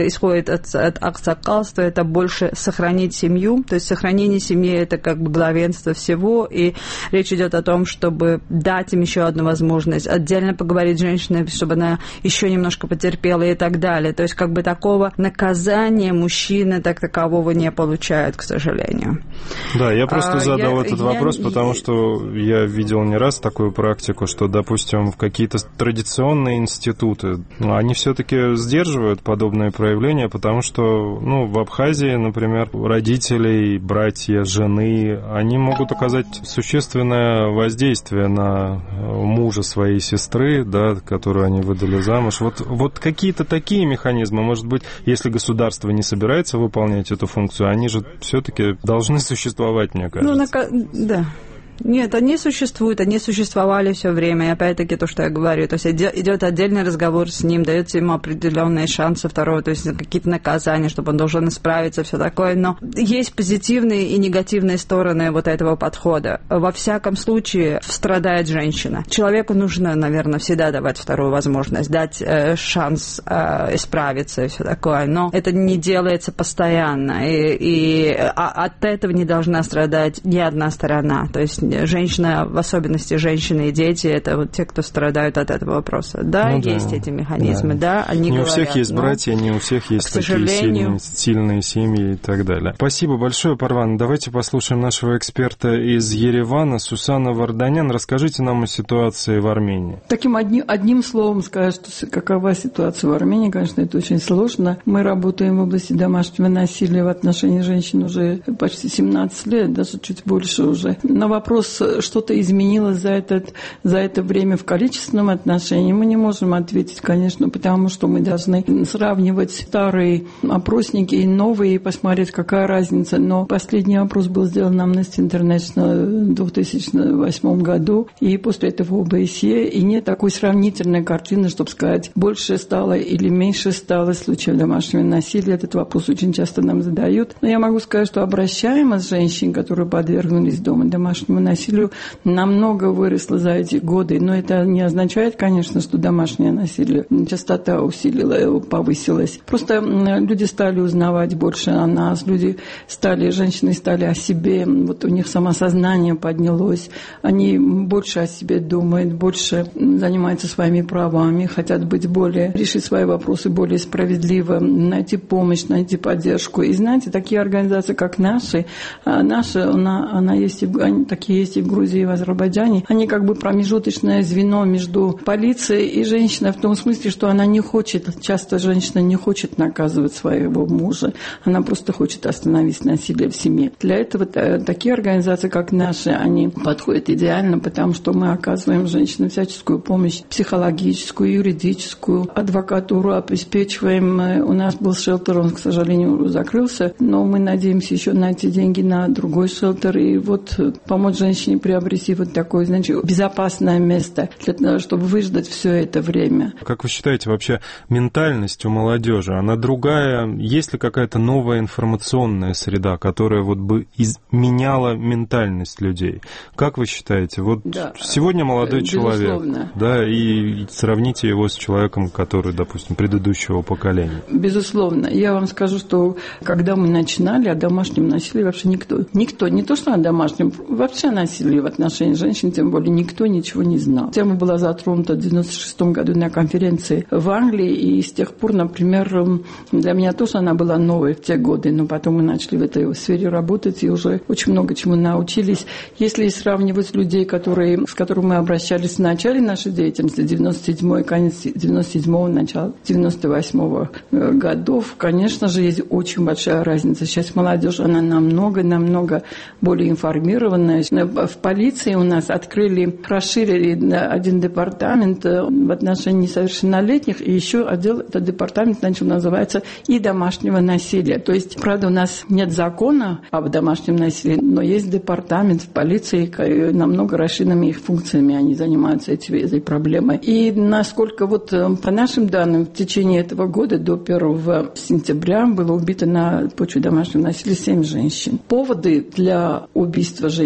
Speaker 2: исходит от, от аксакалства, это больше сохранить семью, то есть сохранение семьи это как бы главенство всего, и речь идет о том, чтобы дать им еще одну возможность, отдельно поговорить с женщиной, чтобы она еще немножко потерпела и так далее. То есть как бы такого наказания мужчины так такового не получают, к сожалению.
Speaker 21: Да, я просто
Speaker 2: а,
Speaker 21: задал
Speaker 2: я,
Speaker 21: этот
Speaker 2: я,
Speaker 21: вопрос,
Speaker 2: я,
Speaker 21: потому что я видел не раз такую практику, что, допустим, в какие-то традиционные институты, они все-таки сдерживают подобные проявления, потому что, ну, в Абхазии, например, родителей, братья, жены, они могут оказать существенное воздействие на мужа своей сестры, да, которую они выдали замуж. Вот, вот какие-то такие механизмы, может быть, если государство не собирается выполнять эту функцию, они же все-таки должны существовать, мне кажется.
Speaker 2: Ну, на... да. Нет, они существуют, они существовали все время, и опять-таки то, что я говорю, то есть идет отдельный разговор с ним, дается ему определенные шансы второго, то есть какие-то наказания, чтобы он должен исправиться, все такое, но есть позитивные и негативные стороны вот этого подхода. Во всяком случае, страдает женщина. Человеку нужно, наверное, всегда давать вторую возможность, дать э, шанс э, исправиться и все такое, но это не делается постоянно, и, и а, от этого не должна страдать ни одна сторона, то есть женщина, в особенности женщины и дети, это вот те, кто страдают от этого вопроса. Да, ну, есть да. эти механизмы, да, да они
Speaker 21: не
Speaker 2: говорят.
Speaker 21: Не у всех есть братья, не у всех есть такие сожалению... сильные, сильные семьи и так далее. Спасибо большое, Парван. Давайте послушаем нашего эксперта из Еревана, Сусана Варданян. Расскажите нам о ситуации в Армении.
Speaker 5: Таким одним, одним словом сказать, что какова ситуация в Армении, конечно, это очень сложно. Мы работаем в области домашнего насилия в отношении женщин уже почти семнадцать лет, даже чуть больше уже. На вопрос что-то изменилось за, этот, за это время в количественном отношении, мы не можем ответить, конечно, потому что мы должны сравнивать старые опросники и новые и посмотреть, какая разница. Но последний опрос был сделан на Amnesty International в две тысячи восьмом году, и после этого о бэ эс е, и нет такой сравнительной картины, чтобы сказать, больше стало или меньше стало случаев домашнего насилия. Этот вопрос очень часто нам задают. Но я могу сказать, что обращаемость женщин, которые подвергнулись дома домашнему насилию, намного выросло за эти годы. Но это не означает, конечно, что домашнее насилие, частота усилила, повысилась. Просто люди стали узнавать больше о нас, люди стали, женщины стали о себе, вот у них самосознание поднялось, они больше о себе думают, больше занимаются своими правами, хотят быть более, решить свои вопросы более справедливо, найти помощь, найти поддержку. И знаете, такие организации, как наши, наша, она, она есть, они, такие есть и в Грузии, и в Азербайджане, они как бы промежуточное звено между полицией и женщиной в том смысле, что она не хочет, часто женщина не хочет наказывать своего мужа, она просто хочет остановить насилие в семье. Для этого такие организации, как наши, они подходят идеально, потому что мы оказываем женщинам всяческую помощь, психологическую, юридическую, адвокатуру обеспечиваем. У нас был шелтер, он, к сожалению, закрылся, но мы надеемся еще найти деньги на другой шелтер и вот помочь женщине приобрести вот такое, значит, безопасное место, для того, чтобы выждать все это время.
Speaker 21: Как вы считаете, вообще ментальность у молодежи, она другая? Есть ли какая-то новая информационная среда, которая вот бы изменяла ментальность людей? Как вы считаете? Вот да, сегодня молодой безусловно. Человек, да, и сравните его с человеком, который, допустим, предыдущего поколения.
Speaker 5: Безусловно. Я вам скажу, что когда мы начинали о домашнем насилии, вообще никто, никто, не то что о домашнем, вообще о насилии в отношении женщин, тем более никто ничего не знал. Тема была затронута в девяносто шестом году на конференции в Англии, и с тех пор, например, для меня тоже она была новой в те годы, но потом мы начали в этой сфере работать и уже очень много чему научились. Если сравнивать людей, которые, с которыми мы обращались в начале нашей деятельности, девяносто седьмой, конец девяносто седьмого, начало девяносто восьмого годов, конечно же, есть очень большая разница. Сейчас молодежь, она намного-намного более информированная. В полиции у нас открыли, расширили один департамент в отношении несовершеннолетних, и еще отдел, этот департамент начал называться и домашнего насилия. То есть, правда, у нас нет закона об домашнем насилии, но есть департамент в полиции, намного расширенными их функциями они занимаются этим, этой проблемой. И насколько вот по нашим данным, в течение этого года до первого сентября было убито на почве домашнего насилия семь женщин. Поводы для убийства женщин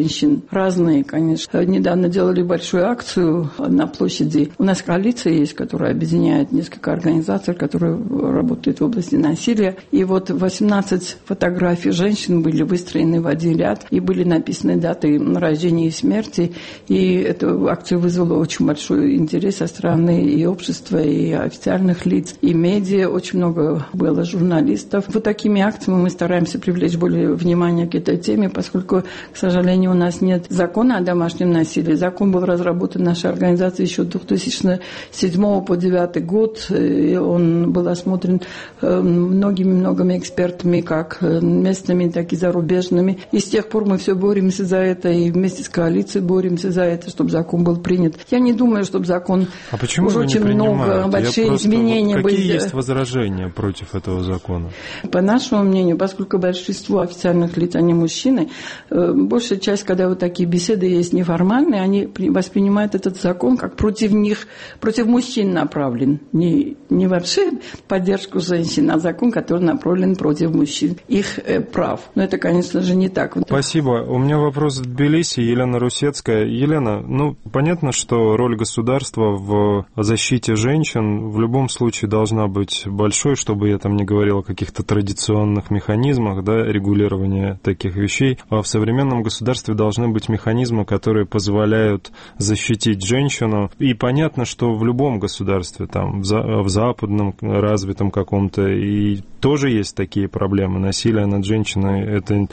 Speaker 5: разные, конечно. Недавно делали большую акцию на площади. У нас коалиция есть, которая объединяет несколько организаций, которые работают в области насилия. И вот восемнадцать фотографий женщин были выстроены в один ряд, и были написаны даты рождения и смерти. И эту акцию вызвала очень большой интерес со стороны и общества, и официальных лиц, и медиа. Очень много было журналистов. Вот такими акциями мы стараемся привлечь более внимания к этой теме, поскольку, к сожалению, у нас нет закона о домашнем насилии. Закон был разработан нашей организацией еще две тысячи седьмого по две тысячи девятый год. И он был осмотрен многими-многими экспертами, как местными, так и зарубежными. И с тех пор мы все боремся за это, и вместе с коалицией боремся за это, чтобы закон был принят. Я не думаю, чтобы закон...
Speaker 21: А почему
Speaker 5: уже
Speaker 21: вы
Speaker 5: очень
Speaker 21: не
Speaker 5: много, большие
Speaker 21: просто...
Speaker 5: изменения.
Speaker 21: Какие
Speaker 5: были...
Speaker 21: есть возражения против этого закона?
Speaker 5: По нашему мнению, поскольку большинство официальных лиц, они мужчины, большая часть, когда вот такие беседы есть неформальные, они воспринимают этот закон как против них, против мужчин направлен. Не, не вообще поддержку женщин, а закон, который направлен против мужчин, их э, прав. Но это, конечно же, не так.
Speaker 21: Спасибо. У меня вопрос в Тбилиси. Елена Русецкая. Елена, ну, понятно, что роль государства в защите женщин в любом случае должна быть большой, чтобы я там не говорил о каких-то традиционных механизмах, да, регулирования таких вещей. А в современном государстве должны быть механизмы, которые позволяют защитить женщину. И понятно, что в любом государстве, там, в, за, в западном, развитом каком-то, и тоже есть такие проблемы. Насилие над женщиной – это...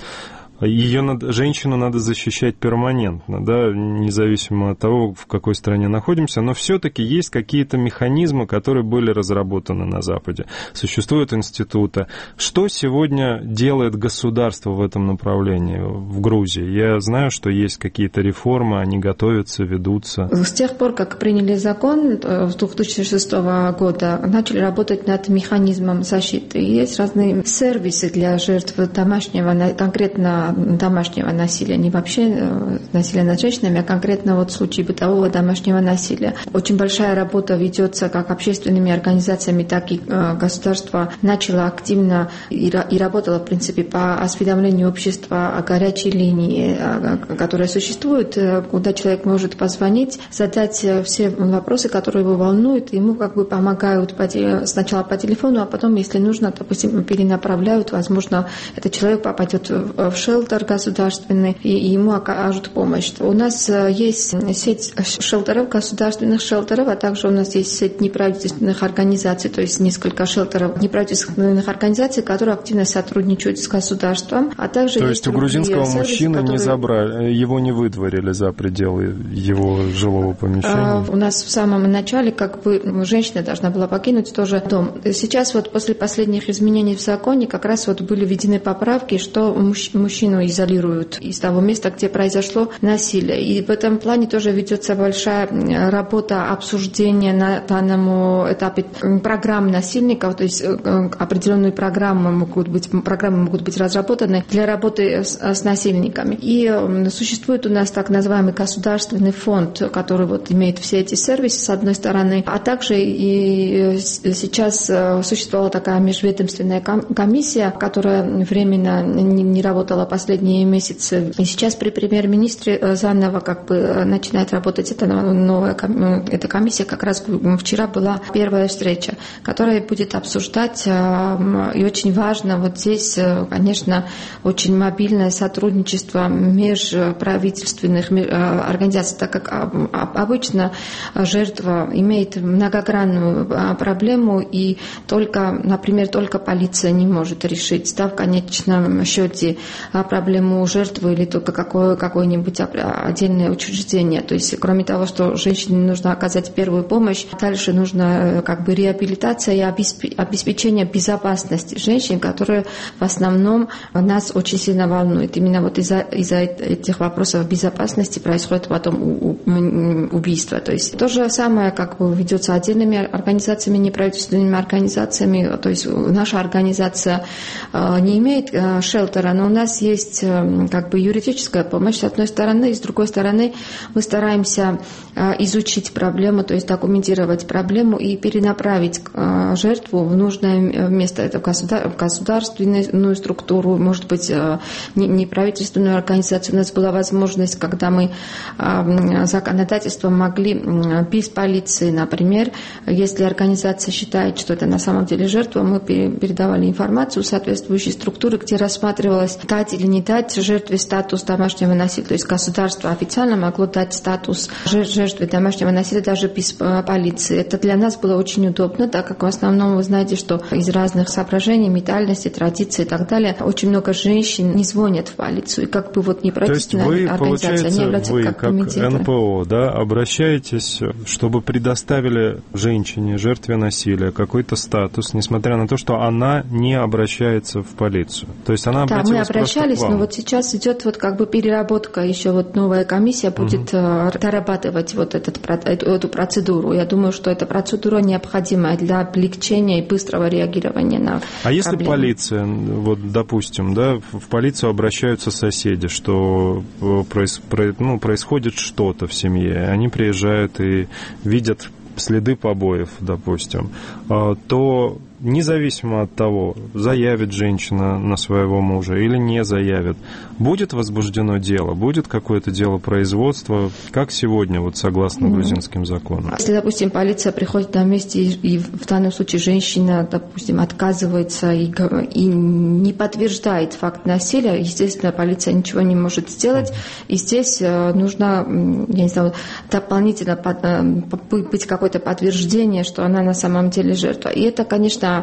Speaker 21: Ее надо, женщину надо защищать перманентно, да, независимо от того, в какой стране находимся, но все-таки есть какие-то механизмы, которые были разработаны на Западе. Существуют институты. Что сегодня делает государство в этом направлении в Грузии? Я знаю, что есть какие-то реформы, они готовятся, ведутся.
Speaker 22: С тех пор, как приняли закон с две тысячи шестого года, начали работать над механизмом защиты. Есть разные сервисы для жертв домашнего, конкретно домашнего насилия, не вообще насилия над женщинами, а конкретно вот в случае бытового домашнего насилия. Очень большая работа ведется как общественными организациями, так и государство начало активно и работало, в принципе, по осведомлению общества о горячей линии, которая существует, куда человек может позвонить, задать все вопросы, которые его волнуют, ему как бы помогают сначала по телефону, а потом, если нужно, допустим, перенаправляют, возможно, этот человек попадет в шелтер государственный, и ему окажут помощь. У нас есть сеть шелтеров, государственных шелтеров, а также у нас есть сеть неправительственных организаций, то есть несколько шелтеров неправительственных организаций, которые активно сотрудничают с государством, а также
Speaker 21: то есть у грузинского сервисы, мужчины которые... не забрали, его не выдворили за пределы его жилого помещения?
Speaker 22: У нас в самом начале как бы женщина должна была покинуть тоже дом. Сейчас вот после последних изменений в законе как раз вот были введены поправки, что мужчина изолируют из того места, где произошло насилие. И в этом плане тоже ведется большая работа обсуждения на данном этапе программ насильников, то есть определенные программы могут быть, программы могут быть разработаны для работы с, с насильниками. И существует у нас так называемый государственный фонд, который вот имеет все эти сервисы с одной стороны, а также и сейчас существовала такая межведомственная комиссия, которая временно не работала последние месяцы. И сейчас при премьер-министре заново как бы начинает работать эта новая эта комиссия. Как раз вчера была первая встреча, которая будет обсуждать, и очень важно вот здесь, конечно, очень мобильное сотрудничество межправительственных организаций, так как обычно жертва имеет многогранную проблему, и только, например, только полиция не может решить, да, в конечном счете проблему жертвы или только какое, какое-нибудь отдельное учреждение. То есть, кроме того, что женщине нужно оказать первую помощь, дальше нужно как бы реабилитация и обеспечение безопасности женщин, которые в основном нас очень сильно волнуют. Именно вот из-за, из-за этих вопросов безопасности происходит потом убийство. То есть, то же самое как бы ведется отдельными организациями, неправительственными организациями. То есть, наша организация не имеет шелтера, но у нас есть есть как бы юридическая помощь, с одной стороны, и с другой стороны мы стараемся изучить проблему, то есть документировать проблему и перенаправить жертву в нужное место. Это в государственную структуру, может быть, неправительственную организацию. У нас была возможность, когда мы законодательством могли без полиции, например, если организация считает, что это на самом деле жертва, мы передавали информацию в соответствующие структуры, где рассматривалось, дать или не дать жертве статус домашнего насилия. То есть государство официально могло дать статус жертве домашнего насилия даже без полиции. Это для нас было очень удобно, так как в основном вы знаете, что из разных соображений, ментальности, традиций и так далее, очень много женщин не звонят в полицию. И как бы вот неправительственная организация, они являются
Speaker 21: вы,
Speaker 22: как
Speaker 21: как
Speaker 22: комитеты.
Speaker 21: эн пэ о, да, обращаетесь, чтобы предоставили женщине, жертве насилия, какой-то статус, несмотря на то, что она не обращается в полицию. То есть она
Speaker 22: да,
Speaker 21: обратилась
Speaker 22: мы обращались,
Speaker 21: просто к вам.
Speaker 22: но вот сейчас идет вот как бы переработка, еще вот новая комиссия будет угу. дорабатывать вот этот, эту, эту процедуру. Я думаю, что эта процедура необходима для облегчения и быстрого реагирования на
Speaker 21: А если
Speaker 22: проблему.
Speaker 21: полиция, вот допустим, да, в полицию обращаются соседи, что проис, ну, происходит что-то в семье, они приезжают и видят следы побоев, допустим, то независимо от того, заявит женщина на своего мужа или не заявит, будет возбуждено дело, будет какое-то дело производства, как сегодня, вот согласно грузинским законам?
Speaker 22: Если, допустим, полиция приходит на месте, и, и в данном случае женщина, допустим, отказывается и, и не подтверждает факт насилия, естественно, полиция ничего не может сделать, и здесь нужно, я не знаю, дополнительно быть какое-то подтверждение, что она на самом деле жертва. И это, конечно,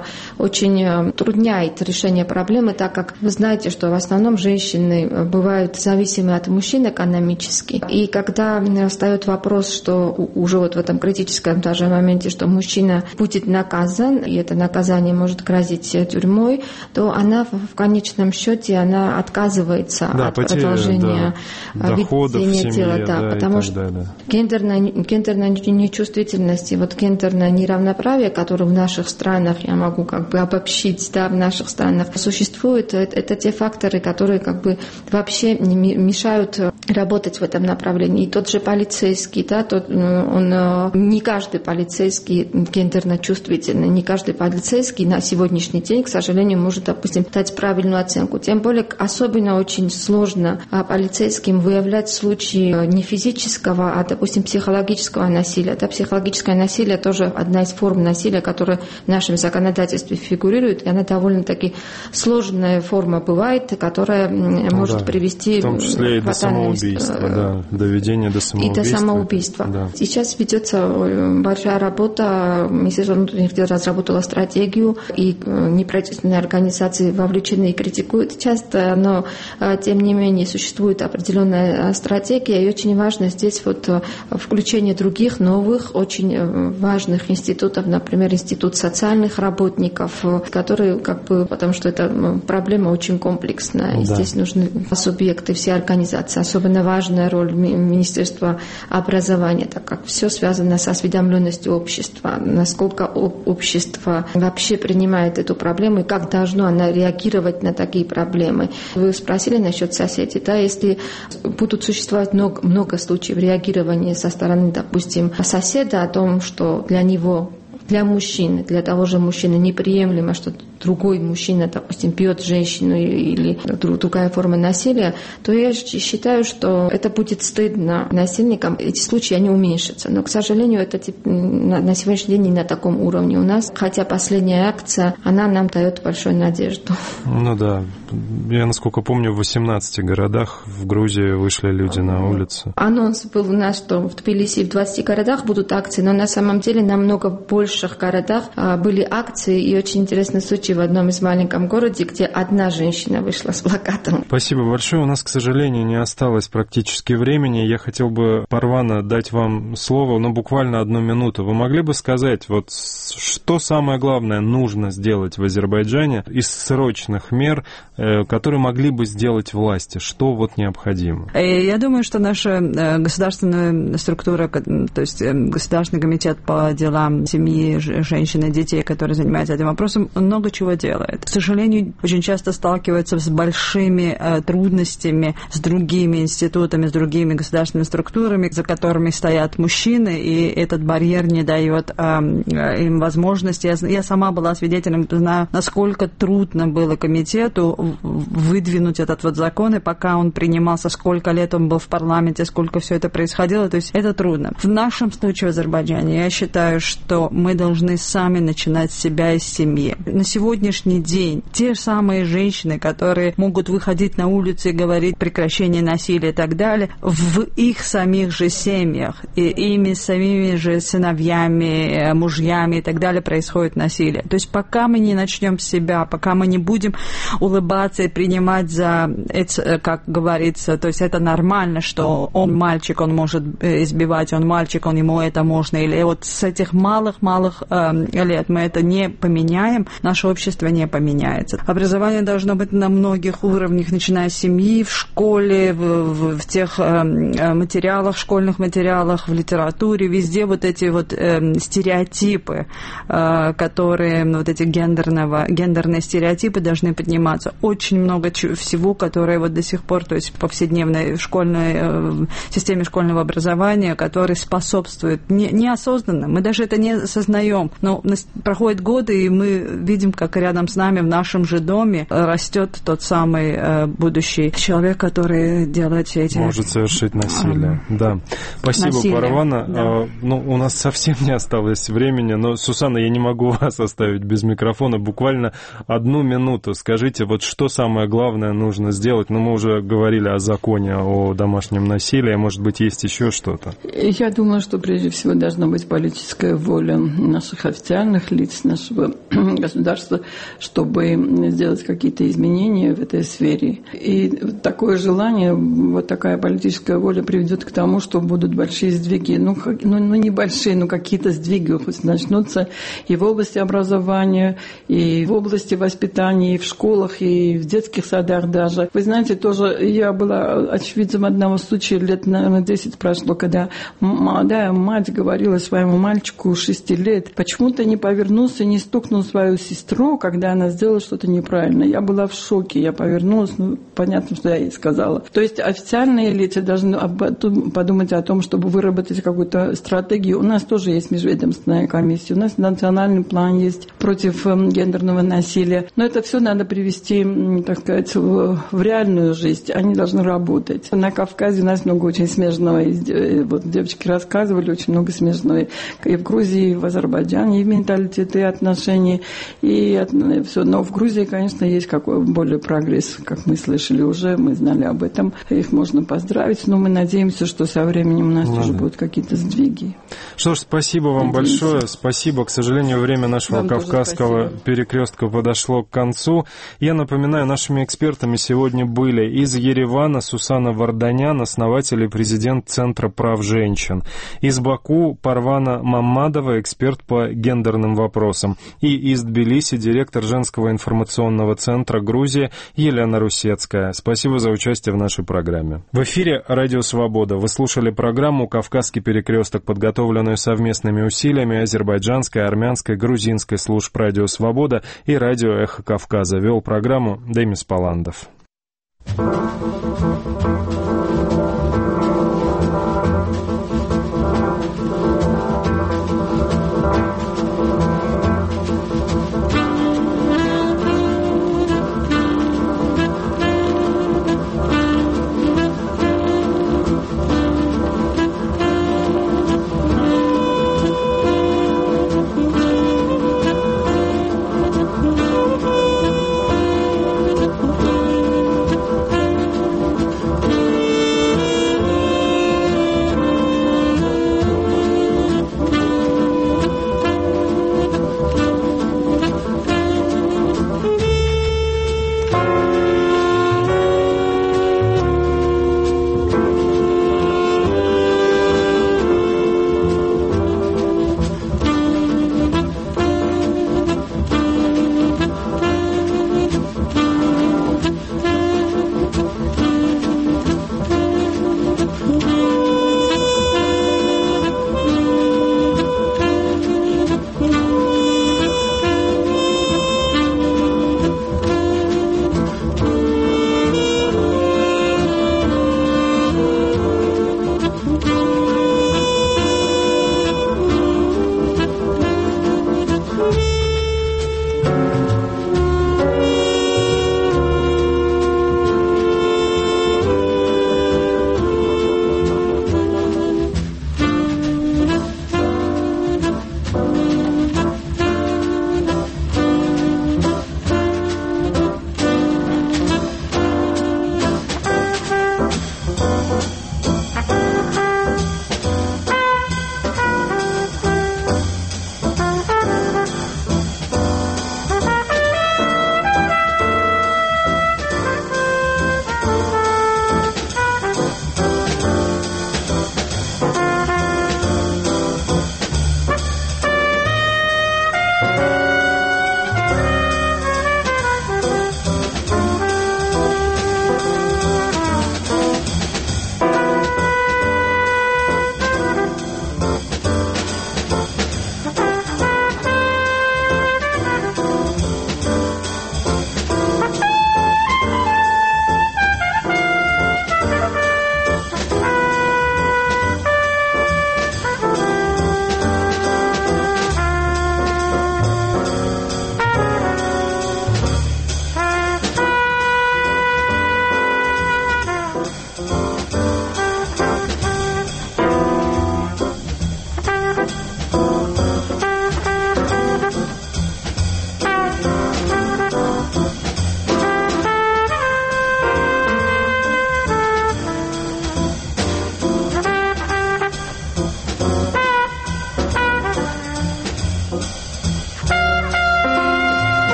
Speaker 22: очень трудняет решение проблемы, так как вы знаете, что в основном женщины бывают зависимы от мужчин экономически. И когда встает вопрос, что уже вот в этом критическом даже моменте, что мужчина будет наказан, и это наказание может грозить тюрьмой, то она в конечном счете она отказывается
Speaker 21: да,
Speaker 22: от
Speaker 21: потери,
Speaker 22: продолжения
Speaker 21: да,
Speaker 22: ведения дела. Да, да, потому что
Speaker 21: далее.
Speaker 22: гендерная, гендерная нечувствительность и вот гендерное неравноправие, которое в наших странах, я могу как бы обобщить, да, в наших странах существует, это, это те факторы, которые как бы вообще не мешают работать в этом направлении. И тот же полицейский, да, тот, он, не каждый полицейский гендерно чувствительный, не каждый полицейский на сегодняшний день, к сожалению, может, допустим, дать правильную оценку. Тем более, особенно очень сложно полицейским выявлять случаи не физического, а, допустим, психологического насилия. Да, психологическое насилие тоже одна из форм насилия, которая в нашем законодательстве фигурирует, и она довольно-таки сложная форма бывает, которая может
Speaker 21: да,
Speaker 22: привести
Speaker 21: в том числе и до самоубийства, да, доведения до самоубийства.
Speaker 22: И до самоубийства. Да. Сейчас ведется большая работа, Министерство внутренних дел разработало стратегию, и неправительственные организации вовлечены и критикуют часто, но тем не менее существует определенная стратегия, и очень важно здесь вот включение других новых, очень важных институтов, например, институт социальных работников, которые как бы, потому что эта проблема очень комплексная, и да. здесь нужны субъекты, все организации. Особенно важная роль Министерства образования, так как все связано с осведомленностью общества, насколько общество вообще принимает эту проблему и как должно оно реагировать на такие проблемы. Вы спросили насчет соседей, да, если будут существовать много, много случаев реагирования со стороны, допустим, соседа о том, что для него, для мужчины, для того же мужчины неприемлемо, что другой мужчина, допустим, бьет женщину или другая форма насилия, то я считаю, что это будет стыдно насильникам. Эти случаи, они уменьшатся. Но, к сожалению, это на сегодняшний день не на таком уровне у нас. Хотя последняя акция, она нам дает большую надежду.
Speaker 21: Ну да. Я, насколько помню, в восемнадцати городах в Грузии вышли люди на улицу.
Speaker 22: Анонс был у нас, что в Тбилиси и в двадцати городах будут акции, но на самом деле намного больших городах были акции. И очень интересный случай в одном из маленьком городе, где одна женщина вышла с плакатом.
Speaker 21: Спасибо большое. У нас, к сожалению, не осталось практически времени. Я хотел бы, Парвана, дать вам слово, но буквально одну минуту. Вы могли бы сказать, вот что самое главное нужно сделать в Азербайджане из срочных мер, которые могли бы сделать власти? Что вот необходимо?
Speaker 2: Я думаю, что наша государственная структура, то есть Государственный комитет по делам семьи, женщин и детей, который занимается этим вопросом, много чего ничего делает. К сожалению, очень часто сталкивается с большими э, трудностями с другими институтами, с другими государственными структурами, за которыми стоят мужчины, и этот барьер не дает э, им возможности. Я, я сама была свидетелем, знаю, насколько трудно было комитету выдвинуть этот вот закон, и пока он принимался, сколько лет он был в парламенте, сколько все это происходило, то есть это трудно. В нашем случае в Азербайджане я считаю, что мы должны сами начинать с себя и с семьи. На сегодняшний день те же самые женщины, которые могут выходить на улицу и говорить прекращение насилия и так далее, в их самих же семьях и ими самими же сыновьями, мужьями и так далее происходит насилие. То есть пока мы не начнем с себя, пока мы не будем улыбаться и принимать за, как говорится, то есть это нормально, что он мальчик, он может избивать, он мальчик, он ему это можно, или вот с этих малых-малых э, лет мы это не поменяем, наше общество не поменяется. Образование должно быть на многих уровнях, начиная с семьи, в школе, в, в, в тех э, материалах, школьных материалах, в литературе, везде вот эти вот э, стереотипы, э, которые, вот эти гендерного, гендерные стереотипы должны подниматься. Очень много всего, которое вот до сих пор, то есть в повседневной школьной э, системе школьного образования, который способствует не, неосознанно, мы даже это не осознаем, но проходят годы, и мы видим, как рядом с нами в нашем же доме растет тот самый э, будущий человек, который делает все эти...
Speaker 21: Может совершить насилие, а, да. Спасибо, насилие, Парвана. Да. А, ну, у нас совсем не осталось времени, но, Сусанна, я не могу вас оставить без микрофона. Буквально одну минуту. Скажите, вот что самое главное нужно сделать? Ну, мы уже говорили о законе о домашнем насилии, может быть, есть еще что-то?
Speaker 5: Я думаю, что прежде всего должна быть политическая воля наших официальных лиц, нашего государства, чтобы сделать какие-то изменения в этой сфере. И такое желание, вот такая политическая воля приведет к тому, что будут большие сдвиги. Ну, ну, ну небольшие, но какие-то сдвиги хоть начнутся и в области образования, и в области воспитания, и в школах, и в детских садах даже. Вы знаете, тоже я была очевидцем одного случая, лет, наверное, десять прошло, когда молодая мать говорила своему мальчику шести лет, почему ты не повернулся, не стукнул свою сестру, когда она сделала что-то неправильно. Я была в шоке, я повернулась, ну, понятно, что я ей сказала. То есть официальные лица должны подумать о том, чтобы выработать какую-то стратегию. У нас тоже есть межведомственная комиссия, у нас национальный план есть против гендерного насилия, но это все надо привести, так сказать, в, в реальную жизнь. Они должны работать. На Кавказе у нас много очень смежного, вот девочки рассказывали, очень много смежного и в Грузии, и в Азербайджане, и в менталитете, и отношений, и от, все. Но в Грузии, конечно, есть какой более прогресс, как мы слышали уже, мы знали об этом, их можно поздравить, но мы надеемся, что со временем у нас ну, тоже да. будут какие-то сдвиги.
Speaker 21: Что ж, спасибо вам надеемся. большое, спасибо. К сожалению, время нашего вам Кавказского перекрестка подошло к концу. Я напоминаю, нашими экспертами сегодня были из Еревана Сусанна Варданян, основатель и президент Центра прав женщин, из Баку Парвана Маммадова, эксперт по гендерным вопросам, и из Тбилиси директор женского информационного центра Грузии Елена Русецкая. Спасибо за участие в нашей программе. В эфире «Радио Свобода». Вы слушали программу «Кавказский перекресток», подготовленную совместными усилиями азербайджанской, армянской, грузинской служб «Радио Свобода» и «Радио Эхо Кавказа». Вел программу Демис Паландов. Thank you.